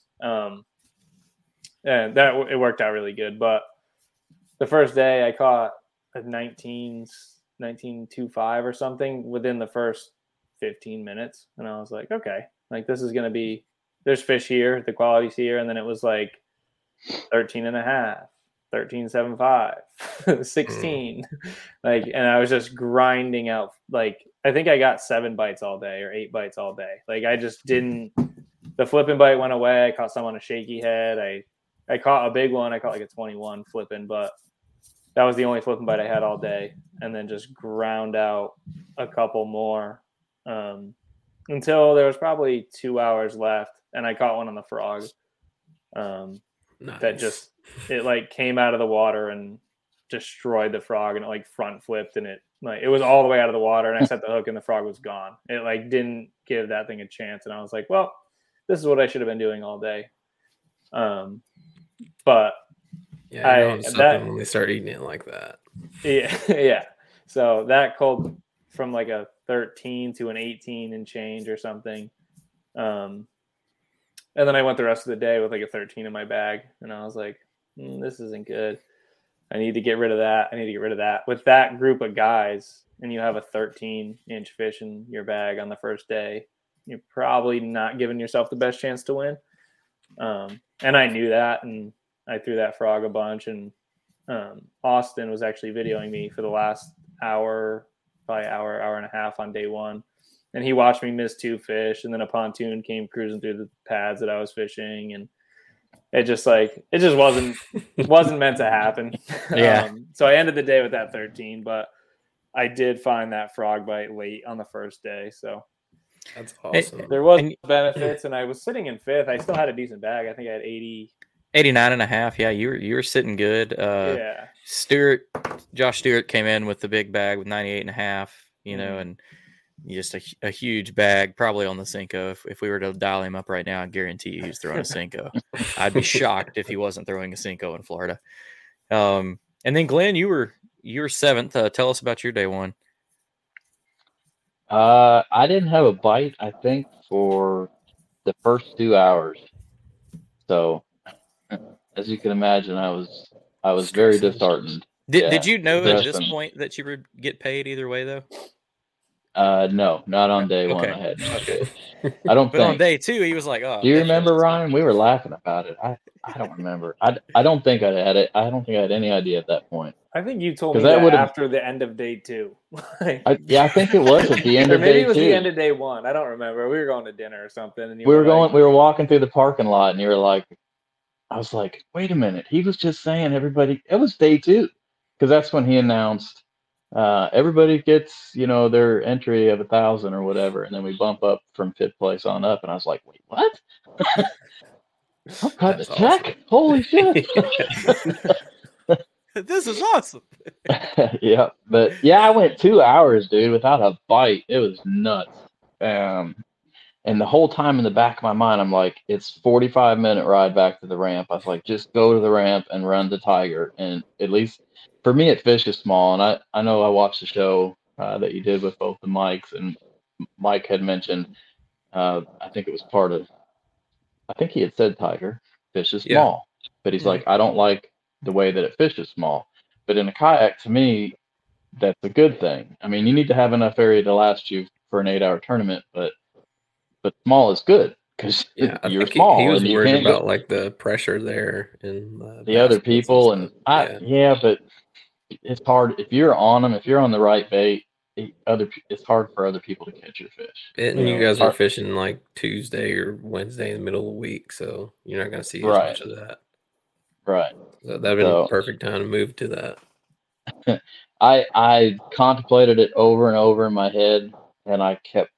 And it worked out really good. But the first day I caught a 19.25 or something within the first 15 minutes. And I was like, okay, like this is going to be, there's fish here, the quality's here. And then it was like 13.5, 13.75, 16. And I was just grinding out. Like, I think I got 7 bites all day or 8 bites all day. Like I just didn't, the flipping bite went away. I caught some on a shaky head. I caught a big one. I caught like a 21 flipping, but that was the only flipping bite I had all day. And then just ground out a couple more until there was probably 2 hours left. And I caught one on the frog Nice. that just, it like came out of the water and destroyed the frog, and it like front flipped, and it was all the way out of the water, and I set the hook and the frog was gone. It like didn't give that thing a chance. And I was like, well, this is what I should have been doing all day. But yeah, when they start eating it like that. Yeah. So that called from like a 13 to an 18 and change or something. And then I went the rest of the day with like a 13 in my bag, and I was like, this isn't good. I need to get rid of that. With that group of guys, and you have a 13-inch fish in your bag on the first day, you're probably not giving yourself the best chance to win. And I knew that, and I threw that frog a bunch, and Austin was actually videoing me for the last hour and a half on day one. And he watched me miss 2 fish, and then a pontoon came cruising through the pads that I was fishing, and it just wasn't meant to happen. Yeah. So I ended the day with that 13, but I did find that frog bite late on the first day. So that's awesome. There was benefits, and I was sitting in 5th. I still had a decent bag. I think I had 89.5. Yeah, you were sitting good. Yeah. Josh Stewart came in with the big bag with 98.5, and just a huge bag, probably on the Senko. If we were to dial him up right now, I guarantee you he's throwing a Senko. I'd be shocked if he wasn't throwing a Senko in Florida. And then Glenn, you were 7th. Tell us about your day one. I didn't have a bite, I think, for the first 2 hours. So as you can imagine, I was very disheartened. Did you know at Justin. this point that you would get paid either way though? No, not on day one. I had no paid. I don't But think. on day 2, he was like, "Oh." Do you remember, Ryan? We were laughing about it. I don't remember. I don't think I had it. I don't think I had any idea at that point. I think you told me 'Cause that that would've- after the end of day 2. I think it was at the end Or of maybe day it was 2. the end of day 1. I don't remember. We were going to dinner or something. And you We were like, were walking through the parking lot, and you were like, I was like, wait a minute. He was just saying everybody. It was day 2, because that's when he announced everybody gets their entry of 1,000 or whatever, and then we bump up from 5th place on up. And I was like, wait, what? I'm cutting a check. Holy shit! This is awesome. Yeah, but yeah, I went 2 hours, dude, without a bite. It was nuts. And the whole time in the back of my mind, I'm like, it's 45-minute ride back to the ramp. I was like, just go to the ramp and run the Tiger. And at least for me, it fishes small. And I know I watched the show that you did with both the Mikes, and Mike had mentioned, I think it was part of, I think he had said Tiger fishes small, but he's like, I don't like the way that it fishes small. But in a kayak, to me, that's a good thing. I mean, you need to have enough area to last you for an 8-hour tournament, but small is good because you're small. He was and you worried can't about like the pressure there and the other people, and but it's hard if you're on them. If you're on the right bait, it's hard for other people to catch your fish. And you guys are fishing like Tuesday or Wednesday in the middle of the week, so you're not going to see as much of that. Right. So that'd been a perfect time to move to that. I contemplated it over and over in my head, and I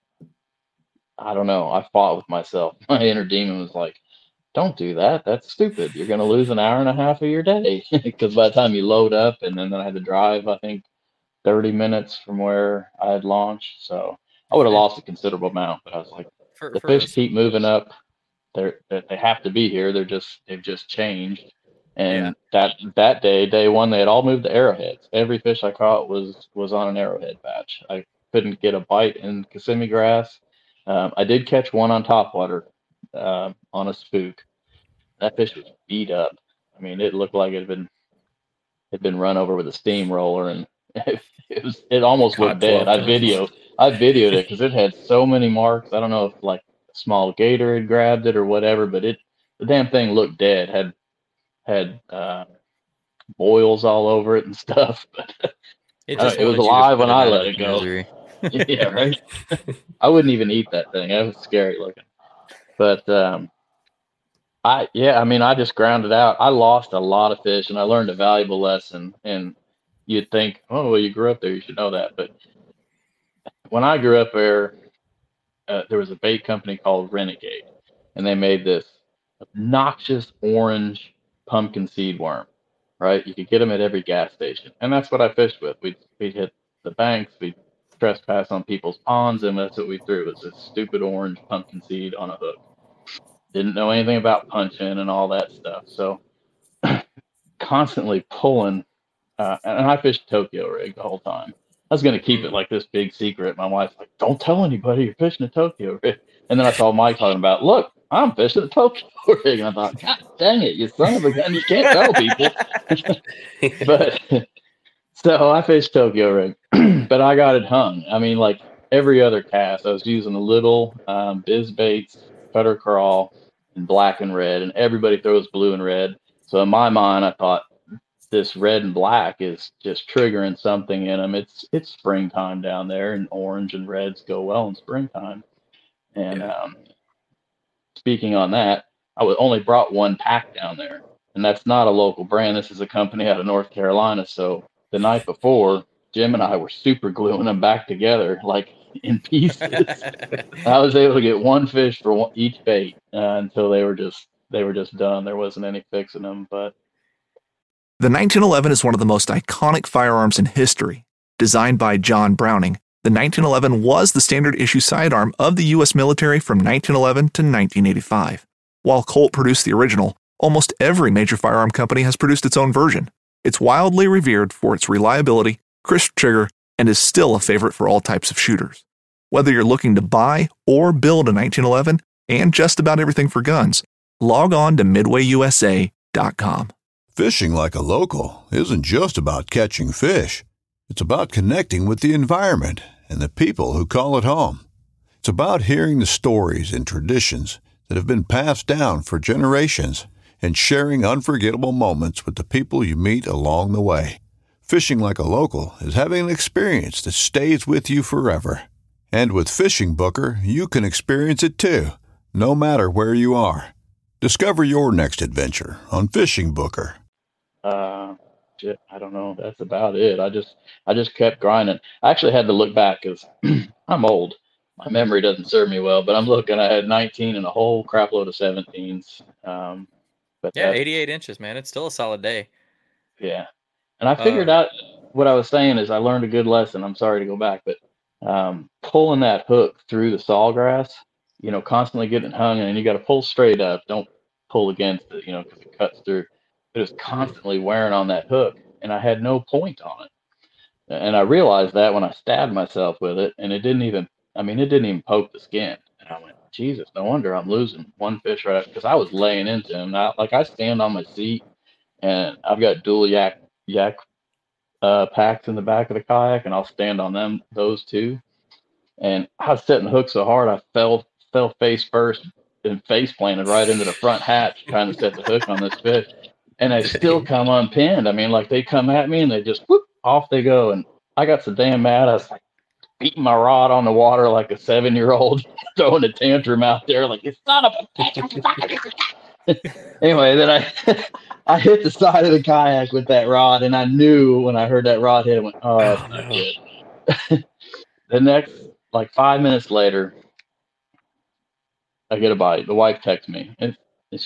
don't know. I fought with myself. My inner demon was like, don't do that. That's stupid. You're going to lose an hour and a half of your day. Because by the time you load up, and then I had to drive, I think, 30 minutes from where I had launched. So I would have lost a considerable amount. But I was like, the fish keep moving up. They have to be here. They've just changed. And that day 1, they had all moved to arrowheads. Every fish I caught was on an arrowhead batch. I couldn't get a bite in Kissimmee grass. I did catch one on topwater on a spook. That fish was beat up. I mean, it looked like it had been run over with a steamroller, and it almost looked dead. I videoed it because it had so many marks. I don't know if like a small gator had grabbed it or whatever, but the damn thing looked dead. Had boils all over it and stuff, but it was alive when I let it go. Yeah, right. I wouldn't even eat that thing. It was scary looking. But I just ground it out. I lost a lot of fish, and I learned a valuable lesson. And you'd think, oh, well, you grew up there, you should know that. But when I grew up there was a bait company called Renegade, and they made this obnoxious orange pumpkin seed worm. Right? You could get them at every gas station, and that's what I fished with. We'd hit the banks, we'd trespass on people's ponds, and that's what we threw, was this stupid orange pumpkin seed on a hook. Didn't know anything about punching and all that stuff, so constantly pulling, and I fished Tokyo rig the whole time. I was going to keep it like this big secret. My wife's like, don't tell anybody you're fishing a Tokyo rig. And then I saw Mike talking about, look, I'm fishing a Tokyo rig. And I thought, God dang it, you son of a gun, you can't tell people. But so I fished Tokyo rig, but I got it hung. I mean, like every other cast, I was using a little biz baits, cutter crawl, and black and red, and everybody throws blue and red. So in my mind, I thought this red and black is just triggering something in them. It's springtime down there, and orange and reds go well in springtime. And speaking on that, I only brought one pack down there, and that's not a local brand. This is a company out of North Carolina. So the night before, Jim and I were super gluing them back together, like in pieces. I was able to get one fish for each bait until they were just done. There wasn't any fixing them. But the 1911 is one of the most iconic firearms in history. Designed by John Browning, the 1911 was the standard issue sidearm of the U.S. military from 1911 to 1985. While Colt produced the original, almost every major firearm company has produced its own version. It's wildly revered for its reliability, crisp trigger, and is still a favorite for all types of shooters. Whether you're looking to buy or build a 1911 and just about everything for guns, log on to midwayusa.com SeaWorldMaine.com. Fishing like a local isn't just about catching fish. It's about connecting with the environment and the people who call it home. It's about hearing the stories and traditions that have been passed down for generations and sharing unforgettable moments with the people you meet along the way. Fishing like a local is having an experience that stays with you forever. And with Fishing Booker, you can experience it too, no matter where you are. Discover your next adventure on Fishing Booker. I don't know. That's about it. I just kept grinding. I actually had to look back because I'm old. My memory doesn't serve me well, but I'm looking. I had 19 and a whole crap load of 17s. But yeah, 88 inches, man. It's still a solid day. Yeah. And I figured out what I was saying is I learned a good lesson. I'm sorry to go back, but pulling that hook through the sawgrass, constantly getting hung, and you got to pull straight up. Don't pull against it, because it cuts through. It was constantly wearing on that hook, and I had no point on it. And I realized that when I stabbed myself with it, and it didn't even poke the skin. And I went, Jesus, no wonder I'm losing one fish right after, because I was laying into him. Now, I stand on my seat, and I've got dual yak packs in the back of the kayak, and I'll stand on those two. And I was setting the hook so hard, I fell face first and face planted right into the front hatch trying to set the hook on this fish. And they still come unpinned. I mean, like they come at me and they just whoop, off they go. And I got so damn mad. I was like beating my rod on the water like a 7-year-old, throwing a tantrum out there like, you son of a bitch. Anyway, then I hit the side of the kayak with that rod, and I knew when I heard that rod hit, I went, oh, that's not good. The next, 5 minutes later, I get a bite. The wife texts me. And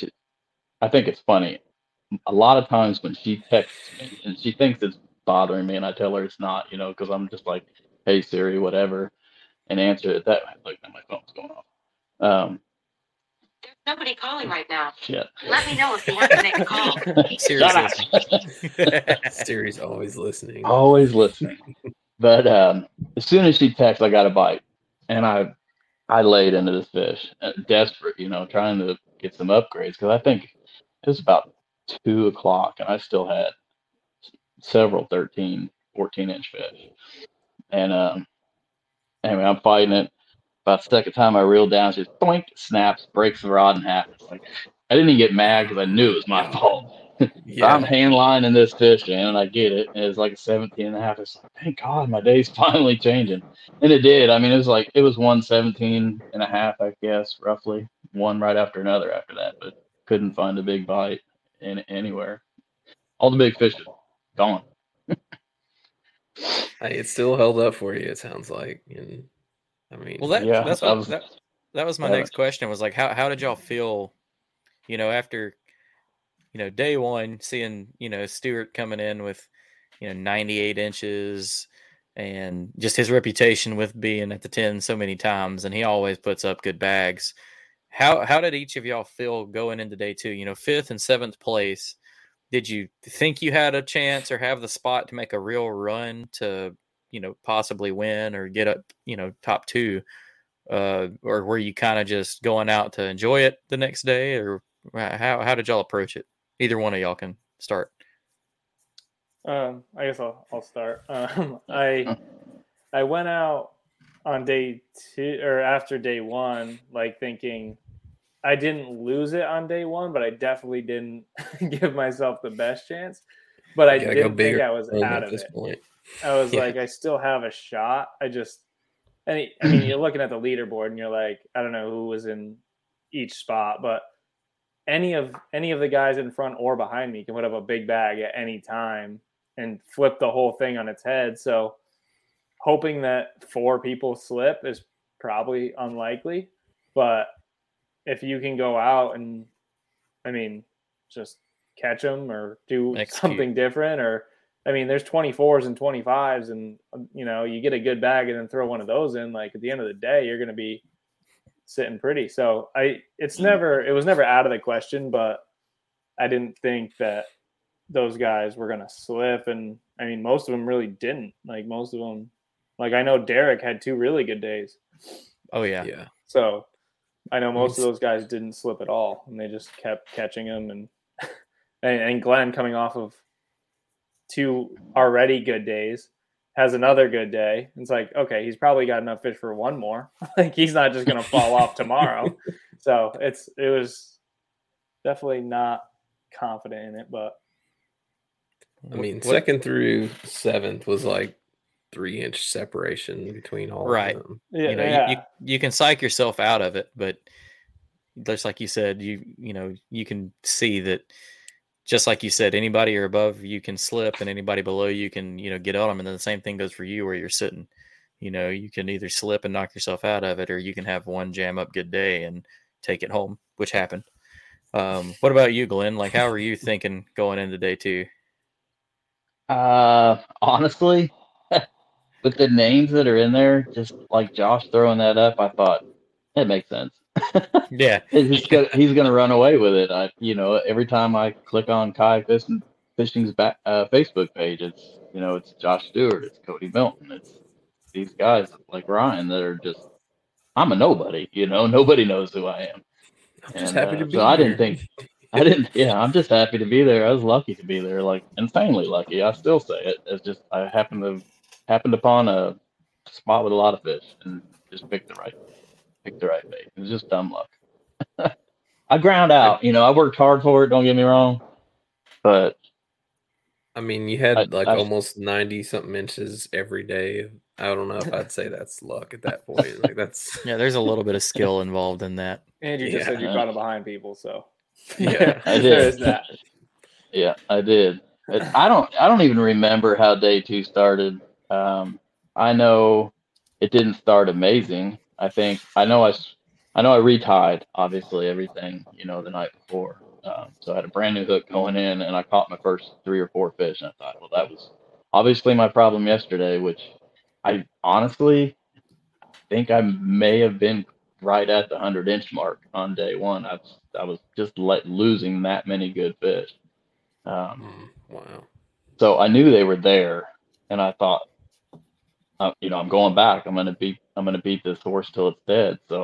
I think it's funny. A lot of times when she texts me and she thinks it's bothering me, and I tell her it's not, because I'm just like, hey, Siri, whatever, and answer it that way. Look, now my phone's going off. There's nobody calling right now. Shit. Let me know if you have to make a call. Siri's listening. Siri's always listening. Always listening. But as soon as she texts, I got a bite, and I laid into this fish, desperate, trying to get some upgrades, because I think it was about 2 o'clock, and I still had several 13, 14-inch fish. And anyway, I'm fighting it. About the second time I reeled down, she just boink, snaps, breaks the rod in half. It's like, I didn't even get mad because I knew it was my fault. So I'm hand lining this fish, man, and I get it. And it's like a 17 and a half. It's like, thank God my day's finally changing. And it did. I mean, it was 117 and a half, I guess, roughly. One right after another after that, but couldn't find a big bite anywhere. All the big fish are gone. It still held up for you, it sounds like. And I mean, well, that was my next question. Was like, how did y'all feel, after, day one, seeing, Stewart coming in with, 98 inches and just his reputation with being at the 10 so many times, and he always puts up good bags. How did each of y'all feel going into day two? 5th and 7th place. Did you think you had a chance or have the spot to make a real run to, possibly win or get up, top 2? Or were you kind of just going out to enjoy it the next day? Or how did y'all approach it? Either one of y'all can start. I guess I'll start. I went out on day 2 or after day 1, thinking I didn't lose it on day 1, but I definitely didn't give myself the best chance. But I didn't think I was out of it. Point. I was like, I still have a shot. You're looking at the leaderboard and you're like, I don't know who was in each spot, but any of the guys in front or behind me can put up a big bag at any time and flip the whole thing on its head. So hoping that 4 people slip is probably unlikely, but if you can go out and, just catch them or do something different, or, there's 24s and 25s, and, you get a good bag and then throw one of those in, at the end of the day, you're going to be sitting pretty. So it was never out of the question, but I didn't think that those guys were going to slip. And most of them really didn't. Most of them, I know Derek had 2 really good days. Oh yeah. Yeah. So I know most of those guys didn't slip at all, and they just kept catching them. And and Glenn coming off of 2 already good days has another good day. It's like, okay, he's probably got enough fish for one more. Like he's not just going to fall off tomorrow. So it was definitely not confident in it, but I mean, second through 7th was like 3-inch separation between all right. of them. Yeah, you can psych yourself out of it, but just like you said, you can see that. Just like you said, anybody or above you can slip, and anybody below you can, get on them. And then the same thing goes for you where you're sitting. You can either slip and knock yourself out of it, or you can have one jam up good day and take it home, which happened. What about you, Glenn? Like, how were you thinking going into day 2? Honestly, with the names that are in there, just like Josh throwing that up, I thought it makes sense. Yeah, he's gonna run away with it. Every time I click on Kayak Fishing's Facebook page, it's Josh Stewart, it's Cody Milton, it's these guys like Ryan that are just, I'm a nobody. Nobody knows who I am. I'm just happy to be so here. I'm just happy to be there. I was lucky to be there, like insanely lucky. I still say it. It's just I happened upon a spot with a lot of fish and just picked the right bait. It was just dumb luck. I ground out. I worked hard for it. Don't get me wrong, but I mean, you had almost 90-something inches every day. I don't know if I'd say that's luck at that point. Like that's yeah. There's a little bit of skill involved in that. And you just said you caught it behind people, so yeah, I did. There's that. Yeah, I did. I don't even remember how day 2 started. I know it didn't start amazing. I know I retied, obviously, everything, the night before. So I had a brand new hook going in, and I caught my first 3 or 4 fish. And I thought, well, that was obviously my problem yesterday, which I honestly think I may have been right at the 100-inch mark on day 1. I was just losing that many good fish. Wow. So I knew they were there, and I thought, I'm going back. I'm gonna beat this horse till it's dead. So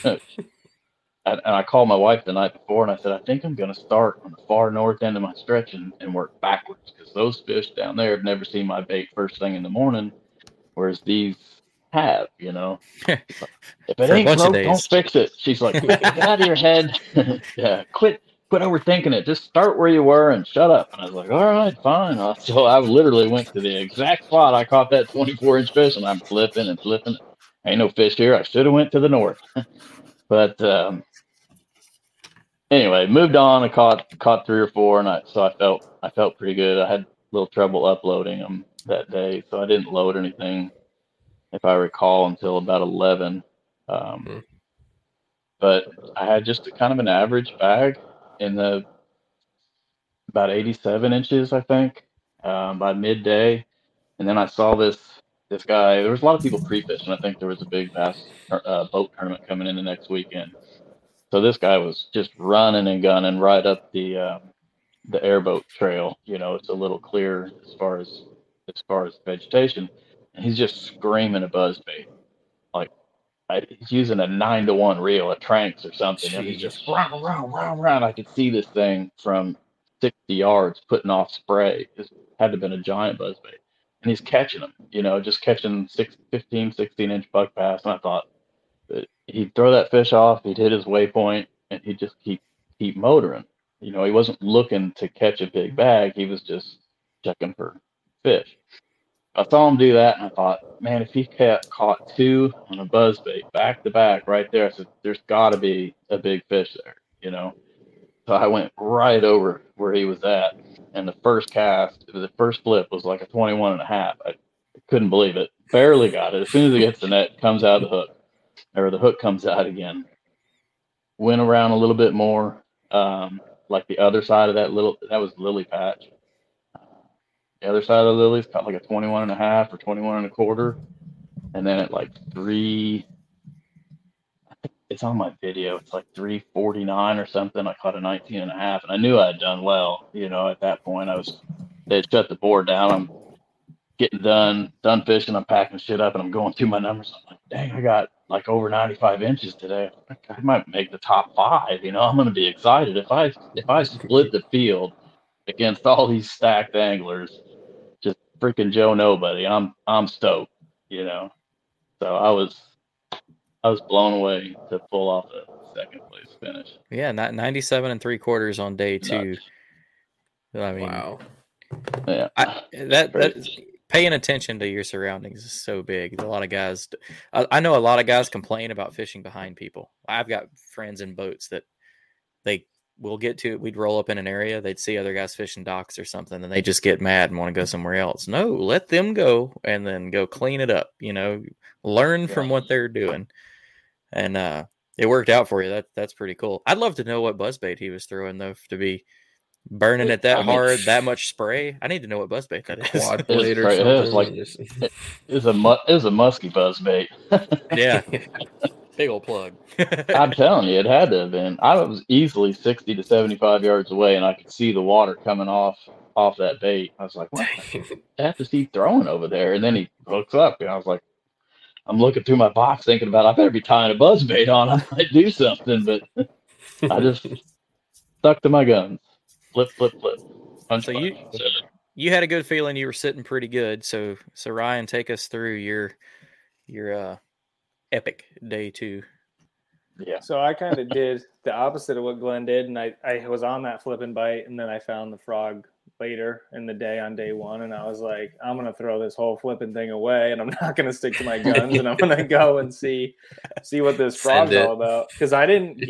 I called my wife the night before, and I said, I think I'm gonna start on the far north end of my stretch and work backwards, because those fish down there have never seen my bait first thing in the morning, whereas these have. If it ain't broke, don't fix it. She's like, get out of your head. Yeah, quit overthinking it. Just start where you were and shut up. And I was like, all right, fine. So I literally went to the exact spot I caught that 24-inch fish, and I'm flipping and flipping. Ain't no fish here. I should have went to the north. But anyway, moved on. I caught 3 or 4, and I felt pretty good. I had a little trouble uploading them that day, so I didn't load anything, if I recall, until about 11. But I had just kind of an average bag in the about 87 inches, I think, by midday. And then I saw this guy. There was a lot of people pre-fishing. I think there was a big bass boat tournament coming in the next weekend. So this guy was just running and gunning right up the airboat trail. It's a little clear as far as vegetation, and he's just screaming a buzzbait. Like he's using a 9-to-1 reel, a Tranks or something, and he's just round. I could see this thing from 60 yards putting off spray. It had to have been a giant buzzbait, and he's catching them. Just catching 15, 16-inch buck bass. And I thought that he'd throw that fish off, he'd hit his waypoint, and he'd just keep motoring. He wasn't looking to catch a big bag. He was just checking for fish. I saw him do that, and I thought, man, if he caught 2 on a buzzbait back to back right there, I said, there's got to be a big fish there, So I went right over where he was at, and the first flip was like a 21.5. I couldn't believe it. Barely got it. As soon as it gets the net, comes out of the hook, or the hook comes out again. Went around a little bit more, like the other side of that was lily patch. The other side of the lilies caught like a 21.5 or 21.25, and then at like 3, I think it's on my video, it's like 3:49 or something, I caught a 19.5, and I knew I had done well. At that point they had shut the board down. I'm getting done fishing, I'm packing shit up, and I'm going through my numbers. I'm like, dang, I got like over 95 inches today. I might make the top 5. I'm going to be excited if I split the field against all these stacked anglers, just freaking Joe Nobody. I'm stoked, you know. So I was blown away to pull off a second place finish. Yeah, 97 3/4 on day 2. Nuts. I mean, Wow. Yeah. that paying attention to your surroundings is so big. A lot of guys, I know a lot of guys complain about fishing behind people. I've got friends in boats that they will get to. We'd roll up in an area, they'd see other guys fishing docks or something, and they just get mad and want to go somewhere else. No, let them go and then go clean it up. You know, learn from what they're doing, and it worked out for you. That's pretty cool. I'd love to know what buzzbait he was throwing though to be burning it that hard, that much spray. I need to know what buzzbait that is. Quad blade or It was something. like it was a musky buzzbait. Yeah, big old plug. I'm telling you, it had to have been. I was easily 60 to 75 yards away, and I could see the water coming off that bait. I was like, "What the heck is he throwing over there?" And then he looks up, and I was like, I'm looking through my box, thinking about I better be tying a buzzbait on. I might do something, but I just stuck to my guns. Flip. Punch, So punch. you had a good feeling you were sitting pretty good. So Ryan, take us through your epic day 2. Yeah. So I kind of did the opposite of what Glenn did, and I was on that flipping bite, and then I found the frog later in the day on day 1, and I was like, I'm gonna throw this whole flipping thing away, and I'm not gonna stick to my guns, and I'm gonna go and see what this frog's all about. Because I think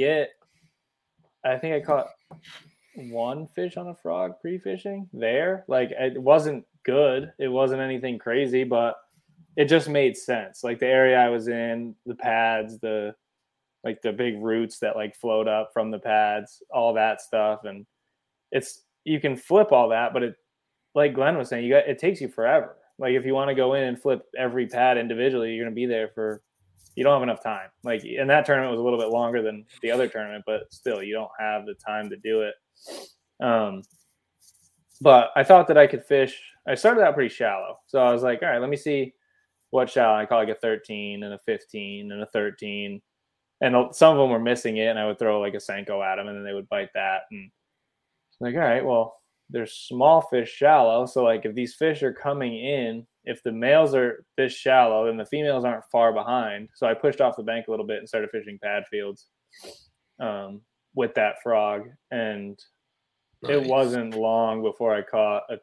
I caught 1 fish on a frog pre-fishing there. Like, it wasn't good, it wasn't anything crazy, but it just made sense. Like the area I was in, the pads, the big roots that like float up from the pads, all that stuff. And you can flip all that, but it, like Glenn was saying, it takes you forever. Like if you want to go in and flip every pad individually, you're going to be there you don't have enough time. Like, and that tournament was a little bit longer than the other tournament, but still you don't have the time to do it. But I thought that I could fish. I started out pretty shallow. So I was like, all right, let me see what shallow. I caught like a 13 and a 15 and a 13. And some of them were missing it, and I would throw like a Senko at them, and then they would bite that. And like, all right, well, there's small fish shallow. So like if these fish are coming in, if the males are this shallow, then the females aren't far behind. So I pushed off the bank a little bit and started fishing pad fields with that frog. And It wasn't long before I caught a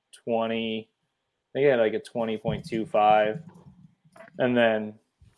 20. I think I had like a 20.25. And then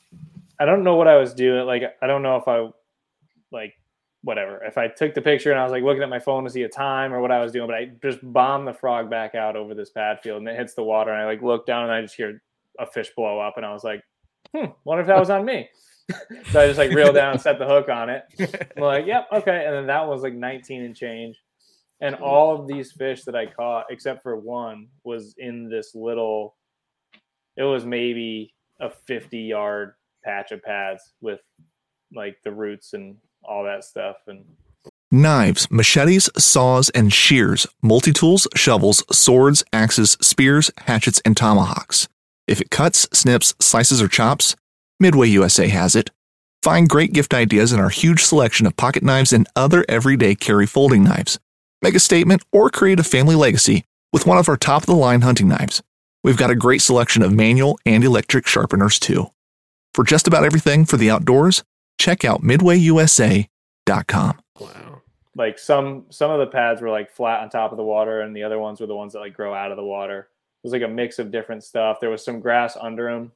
I don't know what I was doing. Like, I don't know if I, like, whatever. If I took the picture and I was like looking at my phone to see a time or what I was doing, but I just bombed the frog back out over this pad field and it hits the water. And I like look down and I just hear a fish blow up. And I was like, wonder if that was on me. So I just like reeled down and set the hook on it. I'm like, yep, okay. And then that was like 19 and change. And all of these fish that I caught, except for one, was in this little, it was maybe a 50-yard patch of pads with like the roots and all that stuff. And Knives, machetes, saws, and shears, multi-tools, shovels, swords, axes, spears, hatchets, and tomahawks. If it cuts, snips, slices, or chops, Midway USA has it. Find great gift ideas in our huge selection of pocket knives and other everyday carry folding knives. Make a statement or create a family legacy with one of our top-of-the-line hunting knives. We've got a great selection of manual and electric sharpeners, too. For just about everything for the outdoors, check out MidwayUSA.com. Wow. like some of the pads were like flat on top of the water, and the other ones were the ones that like grow out of the water. It was like a mix of different stuff. There was some grass under them.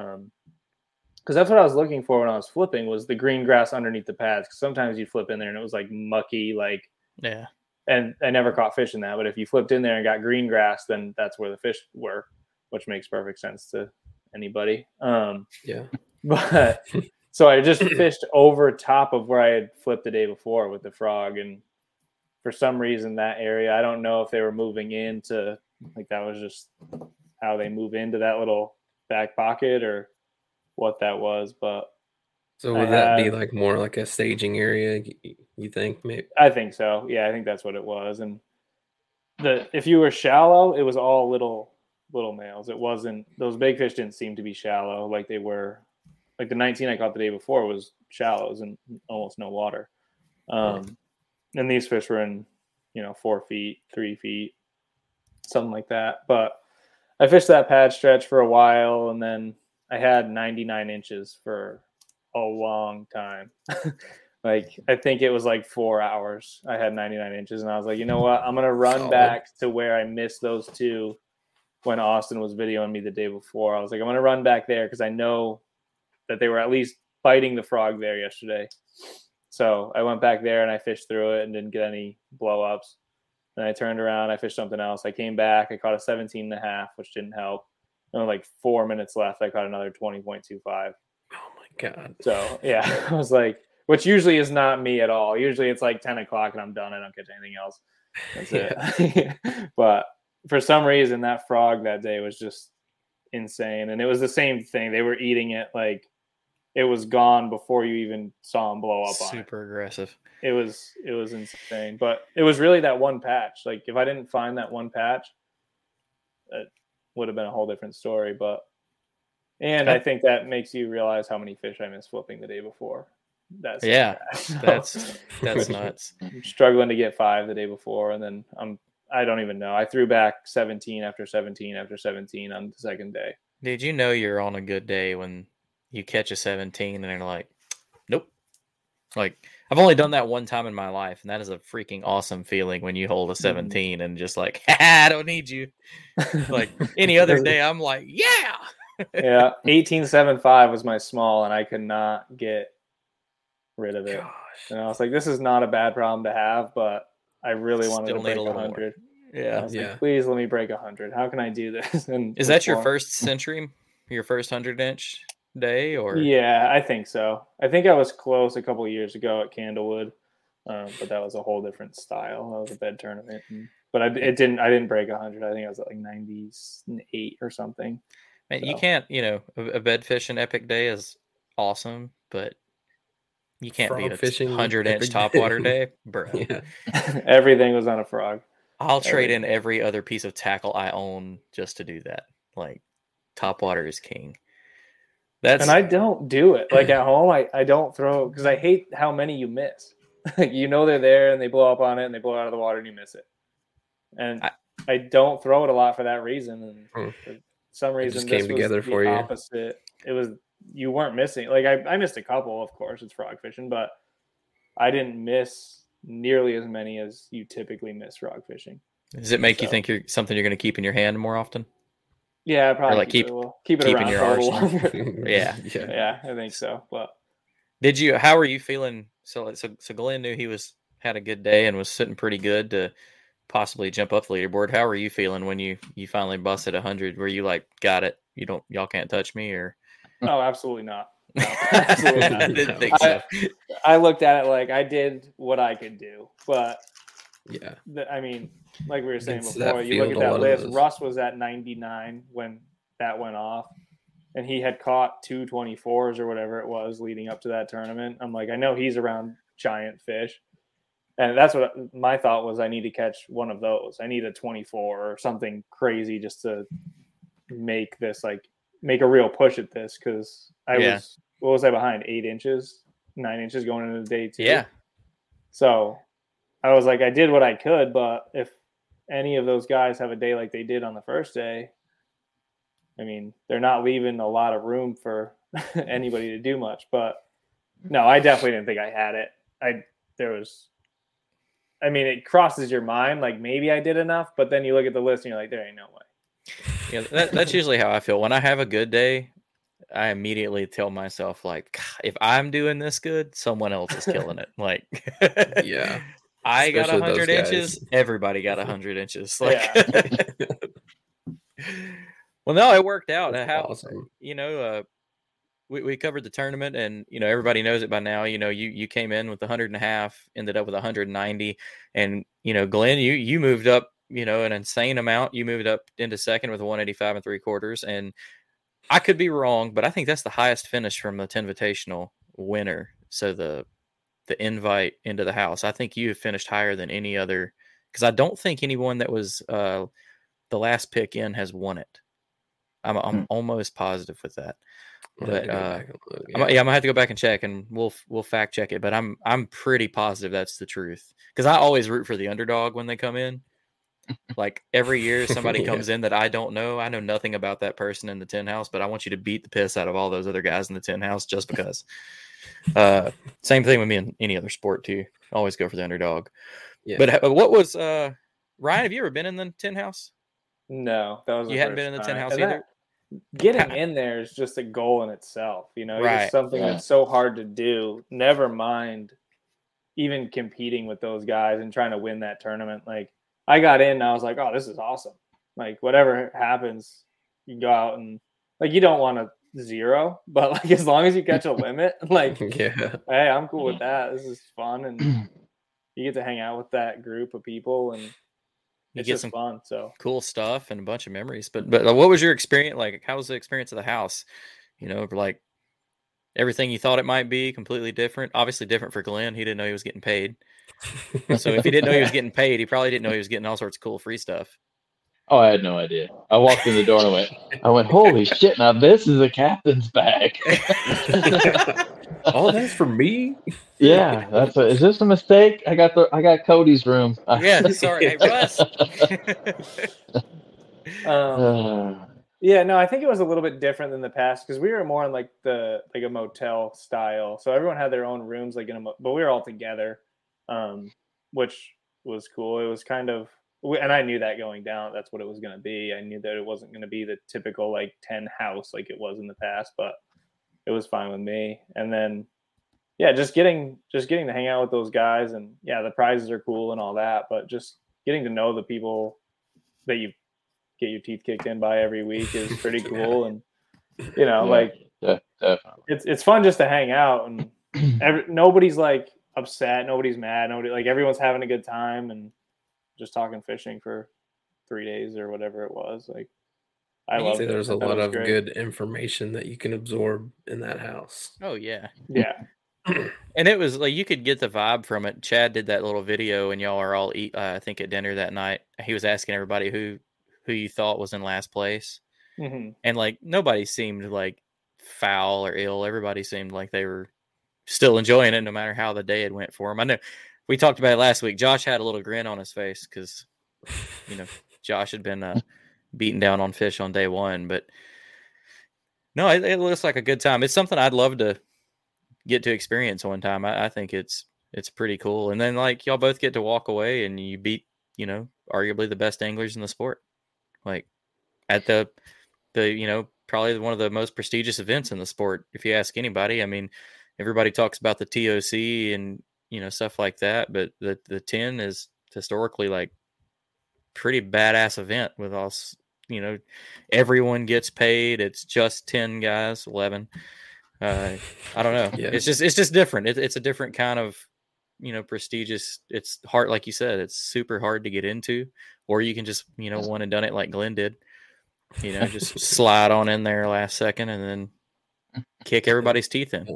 Because that's what I was looking for when I was flipping, was the green grass underneath the pads. Because sometimes you flip in there and it was like mucky, like, yeah. And I never caught fish in that. But if you flipped in there and got green grass, then that's where the fish were, which makes perfect sense to anybody. Yeah. But so I just fished over top of where I had flipped the day before with the frog. And for some reason, that area, I don't know if they were moving into, like, that was just how they move into that little back pocket or what that was. But So would that be like more like a staging area, you think? Maybe? I think so. Yeah, I think that's what it was. And if you were shallow, it was all little males. It wasn't, those big fish didn't seem to be shallow like they were. Like the 19 I caught the day before was shallows and almost no water. And these fish were in 4 feet, 3 feet, something like that. But I fished that pad stretch for a while, and then I had 99 inches for a long time. Like, I think it was like 4 hours. I had 99 inches, and I was like, you know what? I'm going to run Solid. back to where I missed those two when Austin was videoing me the day before. I was like, I'm going to run back there because I know that they were at least biting the frog there yesterday. So I went back there and I fished through it and didn't get any blow ups. Then I turned around, I fished something else. I came back, I caught a 17.5, which didn't help. And with like 4 minutes left, I caught another 20.25. Oh my God. So yeah, I was like, which usually is not me at all. Usually it's like 10 o'clock and I'm done. I don't catch anything else. That's it. But for some reason, that frog that day was just insane. And it was the same thing. They were eating it like it was gone before you even saw them blow up on it. Super aggressive. It was insane. But it was really that one patch. Like, if I didn't find that one patch, it would have been a whole different story. And I think that makes you realize how many fish I missed flipping the day before. That's that's nuts. I'm struggling to get 5 the day before, and then I don't even know. I threw back 17 after 17 after 17 on the second day. Did you know you're on a good day when you catch a 17 and they're like, nope. Like, I've only done that one time in my life, and that is a freaking awesome feeling when you hold a 17 and just like, I don't need you. Like, any other day, I'm like, yeah. Yeah, 18.75 was my small, and I could not get rid of it. Gosh. And I was like, this is not a bad problem to have, but I really wanted Still to break need a little 100. Yeah. I was like, please let me break 100. How can I do this? And is that your first century? Your first 100-inch day? Or yeah, I think so. I think I was close a couple of years ago at Candlewood, but that was a whole different style. That was a bed tournament, but I didn't break 100. I think I was at like 98 or something. Man, you can't, a bed fishing epic day is awesome, but you can't Frog beat a fishing 100-inch epic topwater day. day, bro. Yeah. Everything was on a frog. I'll trade in every other piece of tackle I own just to do that. Like, topwater is king. And I don't do it. Like, at home, I don't throw, because I hate how many you miss. Like, they're there and they blow up on it and they blow out of the water and you miss it. And I don't throw it a lot for that reason. And for some reason, just came together for you. Opposite. It was, you weren't missing. Like, I missed a couple, of course, it's frog fishing, but I didn't miss nearly as many as you typically miss frog fishing. Does it make you think you're something you're going to keep in your hand more often? Yeah, probably. Or like keep it around in your for a little arsenal. longer. Yeah, I think so. But how were you feeling? So Glenn knew he had a good day and was sitting pretty good to possibly jump up the leaderboard. How were you feeling when you finally busted 100? Were you like, got it? Y'all can't touch me, or? No, absolutely not. No, absolutely not. I didn't think so. I looked at it like I did what I could do, but yeah, I mean, like we were saying Against before, that you look at field, a that lot of list. those- Russ was at 99 when that went off, and he had caught 224s or whatever it was leading up to that tournament. I'm like, I know he's around giant fish, and that's what my thought was. I need to catch one of those. I need a 24 or something crazy just to make a real push at this, because what was I behind? 8 inches, 9 inches going into the day 2. Yeah. So I was like, I did what I could, but if any of those guys have a day like they did on the first day, I mean, they're not leaving a lot of room for anybody to do much. But no, I definitely didn't think I had it. It crosses your mind, like maybe I did enough, but then you look at the list and you're like, there ain't no way. Yeah, that's usually how I feel. When I have a good day, I immediately tell myself, like, if I'm doing this good, someone else is killing it. Like, yeah, I got especially 100 those guys. inches. Everybody got 100 inches. Like, Yeah. well, no, it worked out. That's How, awesome. We covered the tournament, and everybody knows it by now. You came in with 100.5, ended up with 190, and Glenn, you moved up, an insane amount. You moved up into second with a 185 3/4, and I could be wrong, but I think that's the highest finish from the Tenvitational winner. So the invite into the house, I think you have finished higher than any other, because I don't think anyone that was the last pick in has won it. I'm almost positive with that. I'll have But to go back and look, I'm gonna have to go back and check, and we'll fact check it. But I'm pretty positive that's the truth, because I always root for the underdog when they come in. Like every year, somebody Yeah. comes in that I don't know. I know nothing about that person in the tin house, but I want you to beat the piss out of all those other guys in the tin house just because. Same thing with me in any other sport too. Always go for the underdog. Yeah. But what was Ryan? Have you ever been in the tin house? No, that was the You hadn't first been in the tin time. house And either. getting in there is just a goal in itself. You know, Right. it's something Yeah. that's so hard to do. Never mind even competing with those guys and trying to win that tournament. Like I got in and I was like, oh, this is awesome. Like whatever happens, you go out and like you don't want to 0, but like as long as you catch a limit, like Yeah. hey, I'm cool with that. This is fun and you get to hang out with that group of people and You it's get just some fun. So cool stuff and a bunch of memories. But what was your experience like? How was the experience of the house? You know, like everything you thought it might be, completely different. Obviously different for Glenn. He didn't know he was getting paid. So if he didn't know he was getting paid, he probably didn't know he was getting all sorts of cool free stuff. Oh, I had no idea. I walked in the door and I went, holy shit! Now this is a captain's bag. Oh, that's for me. Yeah, is this a mistake? I got Cody's room. Yeah, sorry. Hey, Russ. Yeah, no, I think it was a little bit different than the past because we were more in like a motel style. So everyone had their own rooms, like but we were all together, which was cool. It was kind of, and I knew that going down, that's what it was going to be. I knew that it wasn't going to be the typical like 10 house like it was in the past, but it was fine with me. And then, yeah, just getting to hang out with those guys, and yeah, the prizes are cool and all that, but just getting to know the people that you get your teeth kicked in by every week is pretty cool. And you know, like definitely. it's fun just to hang out, and nobody's like upset, nobody's mad, like everyone's having a good time and just talking fishing for 3 days or whatever it was. Like I love it. There's I a thought it lot was of great. good information that you can absorb in that house. Oh yeah. And it was like you could get the vibe from it. Chad did that little video, and y'all are all I think at dinner that night. He was asking everybody who you thought was in last place, and like nobody seemed like foul or ill. Everybody seemed like they were still enjoying it, no matter how the day had went for them. I know we talked about it last week. Josh had a little grin on his face because you know Josh had been beaten down on fish on day one, but no, it looks like a good time. It's something I'd love to get to experience one time. I think it's pretty cool. And then like y'all both get to walk away and you beat, you know, arguably the best anglers in the sport. Like at the you know, probably one of the most prestigious events in the sport. If you ask anybody, I mean, everybody talks about the TOC and, you know, stuff like that, but the 10 is historically like pretty badass event with all, you know, everyone gets paid. It's just 10 guys, 11. I don't know. Yeah. It's just different. It's a different kind of, you know, prestigious. It's hard, like you said. It's super hard to get into, or you can just, you know, one and done it like Glenn did. You know, just slide on in there last second and then kick everybody's teeth in.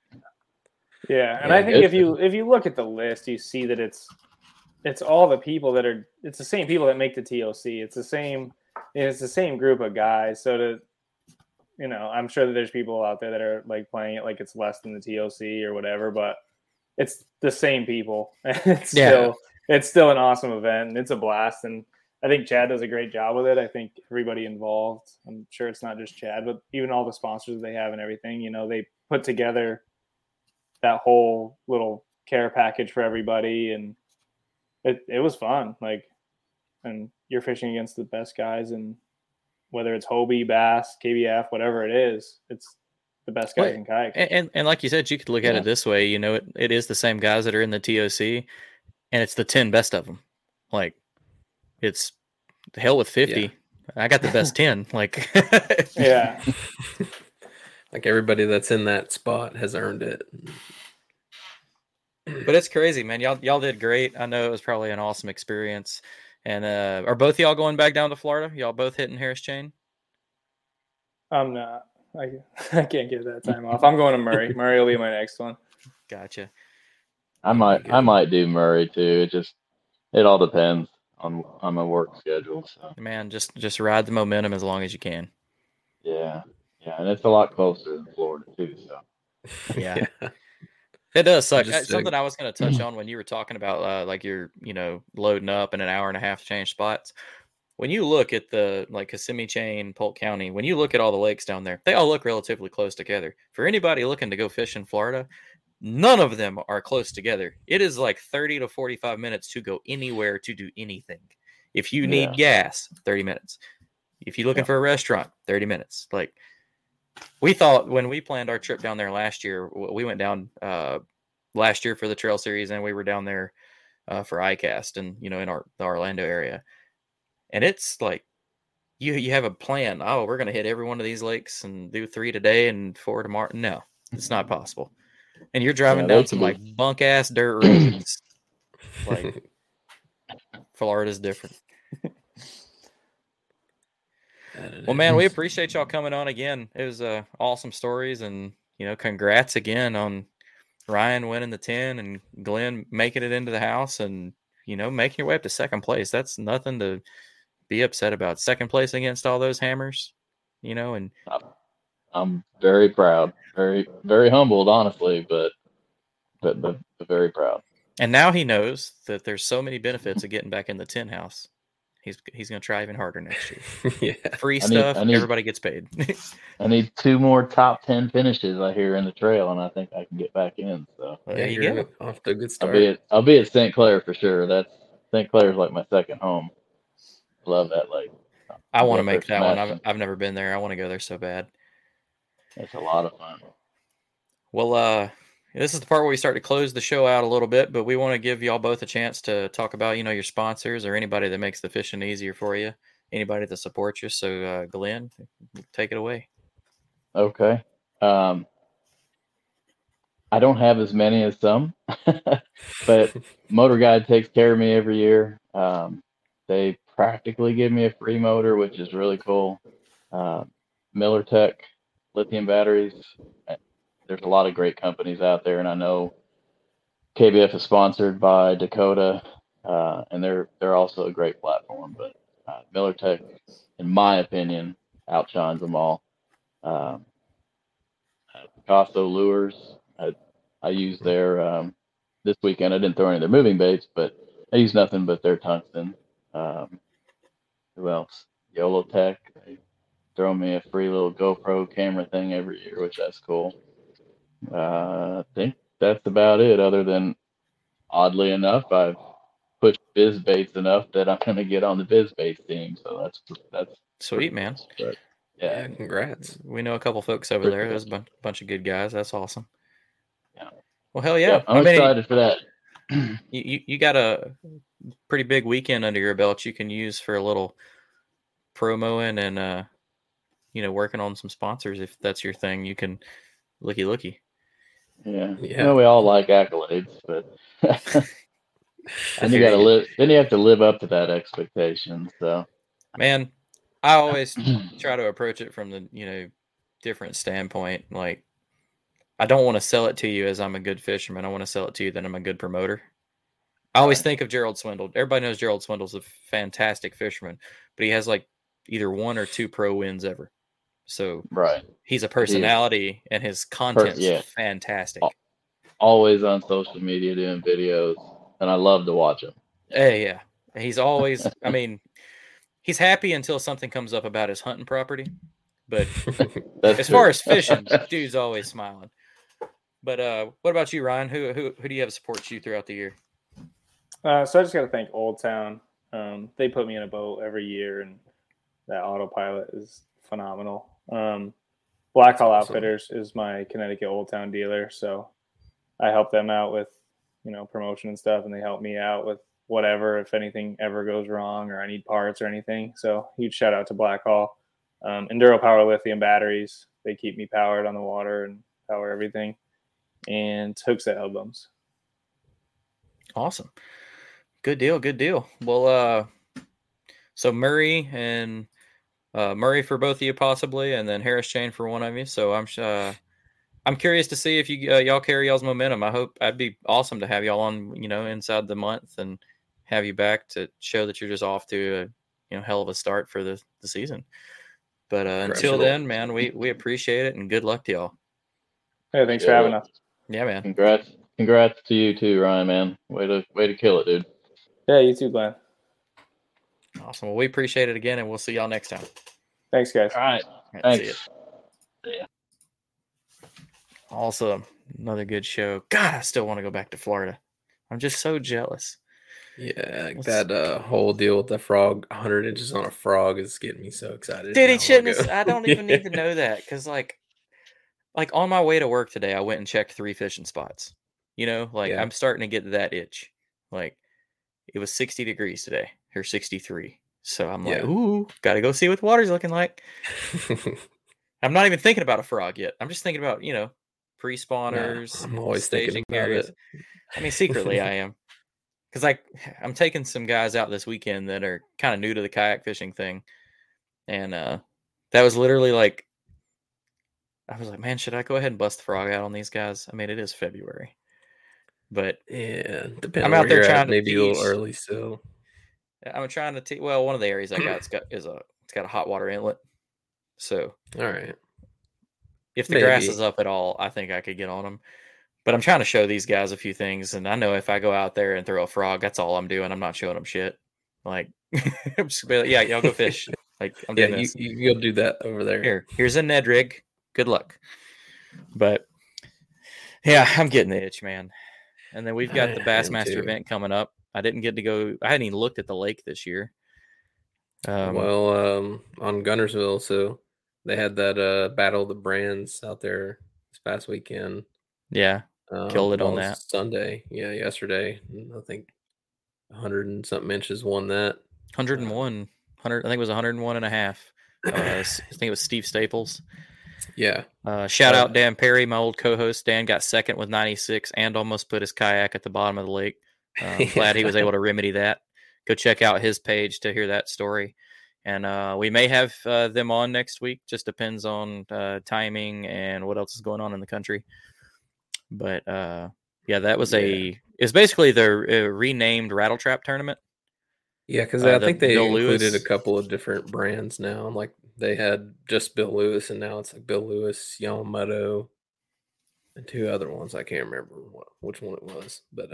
Yeah, and I think if you look at the list, you see that it's all the people that are. It's the same people that make the TOC. It's the same group of guys. So to, you know, I'm sure that there's people out there that are like playing it like it's less than the TOC or whatever, but it's the same people. It's still an awesome event, and it's a blast. And I think Chad does a great job with it. I think everybody involved, I'm sure it's not just Chad, but even all the sponsors they have and everything, you know, they put together that whole little care package for everybody. And it was fun. Like, and you're fishing against the best guys, and whether it's Hobie, Bass, KBF, whatever it is, it's the best guys in kayak. And like you said, you could look at it this way, you know, it is the same guys that are in the TOC, and it's the 10 best of them. Like, it's the hell with 50. Yeah. I got the best 10. Like, yeah. Like everybody that's in that spot has earned it. But it's crazy, man. Y'all did great. I know it was probably an awesome experience. And are both y'all going back down to Florida? Y'all both hitting Harris Chain? I'm not. I can't get that time off. I'm going to Murray. Murray will be my next one. Gotcha. I might do Murray too. It all depends on my work schedule. So man, just ride the momentum as long as you can. Yeah. Yeah, and it's a lot closer than Florida too. So Yeah. It does suck. Just Something I was going to touch on when you were talking about like you're, loading up in an hour and a half to change spots. When you look at the like Kissimmee Chain, Polk County, when you look at all the lakes down there, they all look relatively close together. For anybody looking to go fish in Florida, none of them are close together. It is like 30 to 45 minutes to go anywhere to do anything. If you need gas, 30 minutes. If you're looking for a restaurant, 30 minutes. Like we thought when we planned our trip down there last year, we went down last year for the trail series, and we were down there for ICAST and, in the Orlando area. And it's like you have a plan. Oh, we're going to hit every one of these lakes and do 3 today and 4 tomorrow. No, it's not possible. And you're driving down some like bunk ass dirt roads. Like Florida's different. Well, man, we appreciate y'all coming on again. It was awesome stories, and congrats again on Ryan winning the 10 and Glenn making it into the house and making your way up to second place. That's nothing to be upset about. Second place against all those hammers, and I'm very proud, very, very humbled, honestly, but very proud. And now he knows that there's so many benefits of getting back in the 10 house. He's going to try even harder next year. Yeah. Free stuff. Everybody gets paid. I need 2 more top 10 finishes, I hear, in the trail, and I think I can get back in. So there you go. Off to a good start. I'll be at St. Clair for sure. St. Clair's like my second home. Love that lake. I want to make that one. I've never been there. I want to go there so bad. It's a lot of fun. Well, this is the part where we start to close the show out a little bit, but we want to give y'all both a chance to talk about, your sponsors or anybody that makes the fishing easier for you, anybody that supports you. So, Glenn, take it away. Okay. I don't have as many as some, but Motor Guide takes care of me every year. They practically give me a free motor, which is really cool. Miller Tech lithium batteries. There's a lot of great companies out there, and I know KBF is sponsored by Dakota, and they're also a great platform. But Miller Tech, in my opinion, outshines them all. Picasso lures. I used their this weekend. I didn't throw any of their moving baits, but I used nothing but their tungsten. Who else? YOLO Tech. They throw me a free little GoPro camera thing every year, which that's cool. I think that's about it, other than, oddly enough, I've pushed BizBaits enough that I'm going to get on the BizBaits team. So that's sweet, man. But, yeah, congrats. We know a couple folks over there. There's a bunch of good guys. That's awesome. Yeah. Well, hell yeah. I'm excited for that. You got a pretty big weekend under your belt you can use for a little promoing and, working on some sponsors. If that's your thing, you can looky. Yeah. We all like accolades, but and you got to live. Then you have to live up to that expectation. So, man, I always try to approach it from the different standpoint. Like, I don't want to sell it to you as I'm a good fisherman. I want to sell it to you that I'm a good promoter. I always think of Gerald Swindle. Everybody knows Gerald Swindle's a fantastic fisherman, but he has like either 1 or 2 pro wins ever. So he's a personality, and his content's fantastic. Always on social media doing videos, and I love to watch him. Hey, yeah. He's always, I mean, he's happy until something comes up about his hunting property. But as far as fishing, dude's always smiling. But what about you, Ryan? Who do you have support you throughout the year? So I just got to thank Old Town. They put me in a boat every year, and that autopilot is phenomenal. Black Hall Outfitters is my Connecticut Old Town dealer, so I help them out with promotion and stuff, and they help me out with whatever if anything ever goes wrong or I need parts or anything. So huge shout out to Black Hall. Enduro Power lithium batteries, they keep me powered on the water and power everything. And Hookset albums. Awesome. Good deal. Well, so Murray and Murray for both of you possibly, and then Harris Chain for one of you. So I'm curious to see if y'all carry y'all's momentum. I'd be awesome to have y'all on, inside the month and have you back to show that you're just off to a hell of a start for the season. But until then, man, we appreciate it and good luck to y'all. Hey, thanks for having us. Yeah, man. Congrats to you too, Ryan, man. Way to kill it, dude. Yeah, you too, Glenn. Awesome. Well, we appreciate it again, and we'll see y'all next time. Thanks, guys. All right. Thanks. See ya. Awesome. Another good show. God, I still want to go back to Florida. I'm just so jealous. Yeah, that whole deal with the frog, 100 inches on a frog is getting me so excited. Dude, he shouldn't. I don't even need to know that because, like on my way to work today, I went and checked 3 fishing spots. I'm starting to get that itch. Like, it was 60 degrees today, or 63. So I'm like, ooh, got to go see what the water's looking like. I'm not even thinking about a frog yet. I'm just thinking about, pre-spawners. I'm always thinking about areas. I mean, secretly I am. Because I'm taking some guys out this weekend that are kind of new to the kayak fishing thing. And that was literally like, I was like, man, should I go ahead and bust the frog out on these guys? I mean, it is February. But yeah, depending I'm on out there trying to maybe a little early still. I'm trying to teach. Well, one of the areas I got it's got a hot water inlet. So all right. If the grass is up at all, I think I could get on them. But I'm trying to show these guys a few things, and I know if I go out there and throw a frog, that's all I'm doing. I'm not showing them shit. Like, I'm just gonna be like, y'all go fish. Like, I'm doing this. You go do that over there. Here's a Ned rig. Good luck. But yeah, I'm getting the itch, man. And then we've got the Bassmaster event coming up. I didn't get to go. I hadn't even looked at the lake this year. On Gunnersville, so they had that Battle of the Brands out there this past weekend. Yeah. Killed it on that Sunday. Yeah, yesterday. I think 100 and something inches won that. 101. I think it was 101 and a half. I think it was Steve Staples. Yeah. Shout out Dan Perry, my old co-host. Dan got second with 96 and almost put his kayak at the bottom of the lake. Glad he was able to remedy that. Go check out his page to hear that story. And we may have them on next week. Just depends on timing and what else is going on in the country. But that was it's basically the renamed Rattle Trap tournament. Yeah, because I think they included a couple of different brands now. Like they had just Bill Lewis, and now it's like Bill Lewis, Yamamoto, and 2 other ones. I can't remember which one it was, but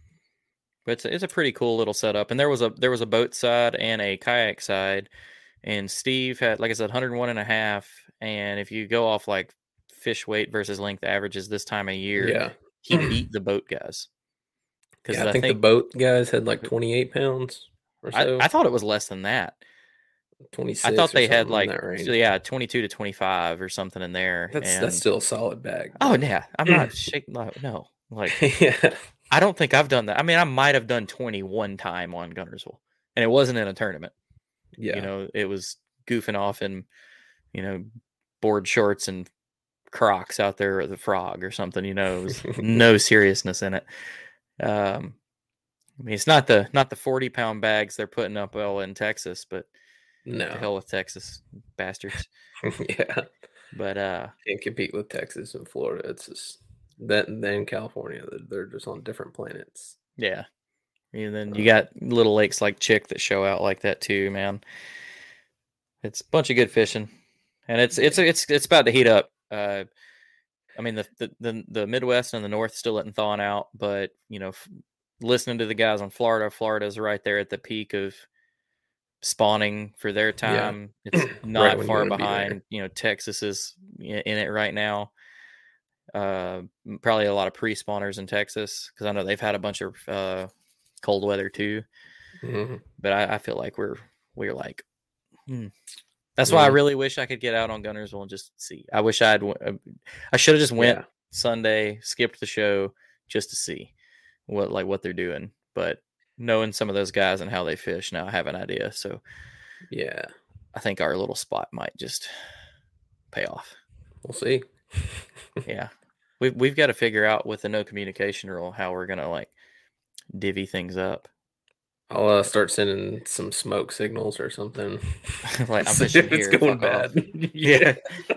but it's a pretty cool little setup. And there was a boat side and a kayak side, and Steve had, like I said, 101 and a half. And if you go off like fish weight versus length averages this time of year, he beat the boat guys. Because I think the boat guys had like 28 pounds or so. I thought it was less than that. 26. I thought they had like 22 to 25 or something in there. That's still a solid bag. Oh yeah, I'm not shaking. No, like I don't think I've done that. I mean, I might have done 20 one time on Gunnersville, and it wasn't in a tournament. Yeah, it was goofing off in board shorts and Crocs out there at the Frog or something. It was no seriousness in it. I mean, it's not the 40-pound bags they're putting up in Texas, but no, to hell with Texas bastards. Yeah, but can't compete with Texas and Florida. It's just that, and then California, they're just on different planets. Yeah, and then you got little lakes like Chick that show out like that too, man. It's a bunch of good fishing, and it's about to heat up. I mean, the Midwest and the North still isn't thawing out, but listening to the guys on Florida's right there at the peak of spawning for their time. Yeah. It's not far behind. Texas is in it right now. Probably a lot of pre-spawners in Texas because I know they've had a bunch of cold weather too. Mm-hmm. But I feel like we're like. That's why I really wish I could get out on Gunnersville and just see. I wish I should have just went Sunday, skipped the show just to see what they're doing. But knowing some of those guys and how they fish, now I have an idea. So yeah, I think our little spot might just pay off. We'll see. Yeah, we've got to figure out with the no communication rule how we're gonna divvy things up. I'll start sending some smoke signals or something. Like I'm fishing here. It's going bad. Yeah.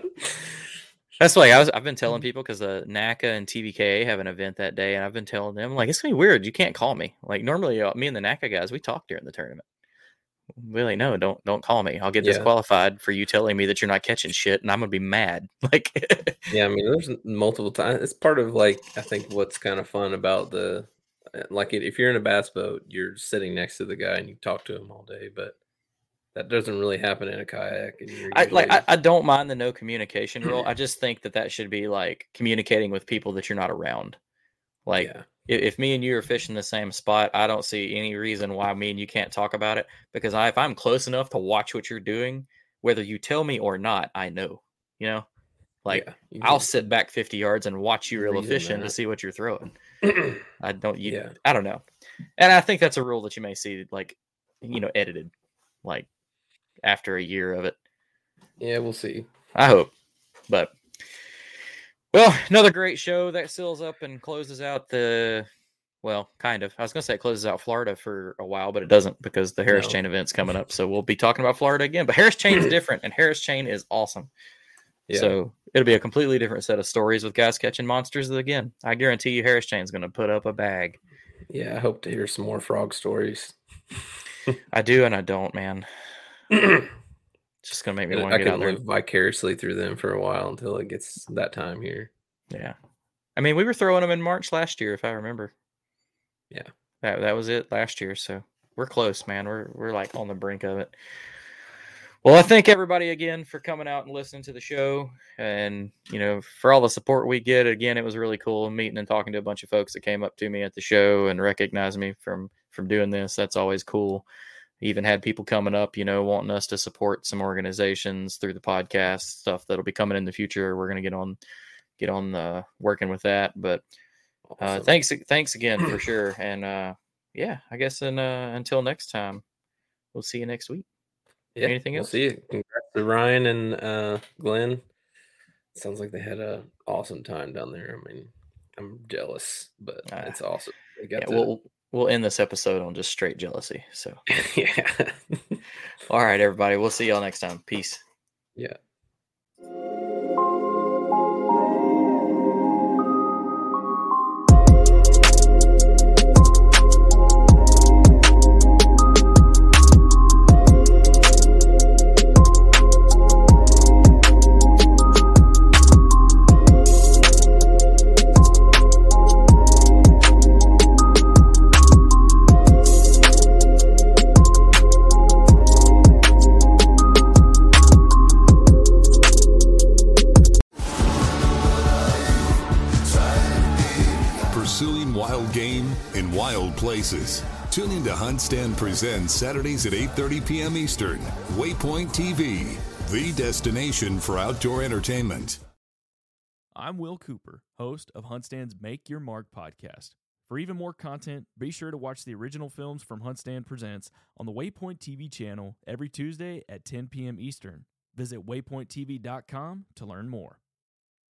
That's like I've been telling people because NACA and TBKA have an event that day, and I've been telling them it's gonna be weird. You can't call me. Like normally, me and the NACA guys we talk during the tournament. Really, no, don't call me. I'll get disqualified for you telling me that you're not catching shit, and I'm gonna be mad. Like, yeah, I mean, there's multiple times. It's part of like I think what's kind of fun about the like if you're in a bass boat, you're sitting next to the guy and you talk to him all day, but that doesn't really happen in a kayak. And I don't mind the no communication rule. I just think that should be like communicating with people that you're not around. Like, if me and you are fishing the same spot, I don't see any reason why me and you can't talk about it. Because if I'm close enough to watch what you're doing, whether you tell me or not, I know. You know, like I'll sit back 50 yards and watch you reel a fish in to see what you're throwing. I don't know, and I think that's a rule that you may see, like, edited, like after a year of it. Yeah, we'll see. I hope, but. Well, another great show that seals up and closes out kind of. I was going to say it closes out Florida for a while, but it doesn't because the Harris Chain event's coming up. So we'll be talking about Florida again. But Harris Chain is different, and Harris Chain is awesome. Yeah. So it'll be a completely different set of stories with guys catching monsters again. I guarantee you Harris Chain's going to put up a bag. Yeah, I hope to hear some more frog stories. I do and I don't, man. It's just gonna make me want to get out there. I could live vicariously through them for a while until it gets that time here. Yeah, I mean, we were throwing them in March last year, if I remember. Yeah, that was it last year. So we're close, man. We're like on the brink of it. Well, I thank everybody again for coming out and listening to the show, and for all the support we get. Again, it was really cool meeting and talking to a bunch of folks that came up to me at the show and recognized me from doing this. That's always cool. Even had people coming up, wanting us to support some organizations through the podcast stuff that'll be coming in the future. We're going to get on working with that. But awesome. Thanks again for sure. And I guess until next time, we'll see you next week. Yeah, anything else? See you. Congrats to Ryan and Glenn. Sounds like they had an awesome time down there. I mean, I'm jealous, but it's awesome. We'll end this episode on just straight jealousy. So, yeah. All right, everybody. We'll see y'all next time. Peace. Yeah. Places. Tune in to Hunt Stand Presents Saturdays at 8:30 p.m. Eastern. Waypoint TV, the destination for outdoor entertainment. I'm Will Cooper, host of Hunt Stand's Make Your Mark podcast. For even more content, be sure to watch the original films from Hunt Stand Presents on the Waypoint TV channel every Tuesday at 10 p.m. Eastern. Visit waypointtv.com to learn more.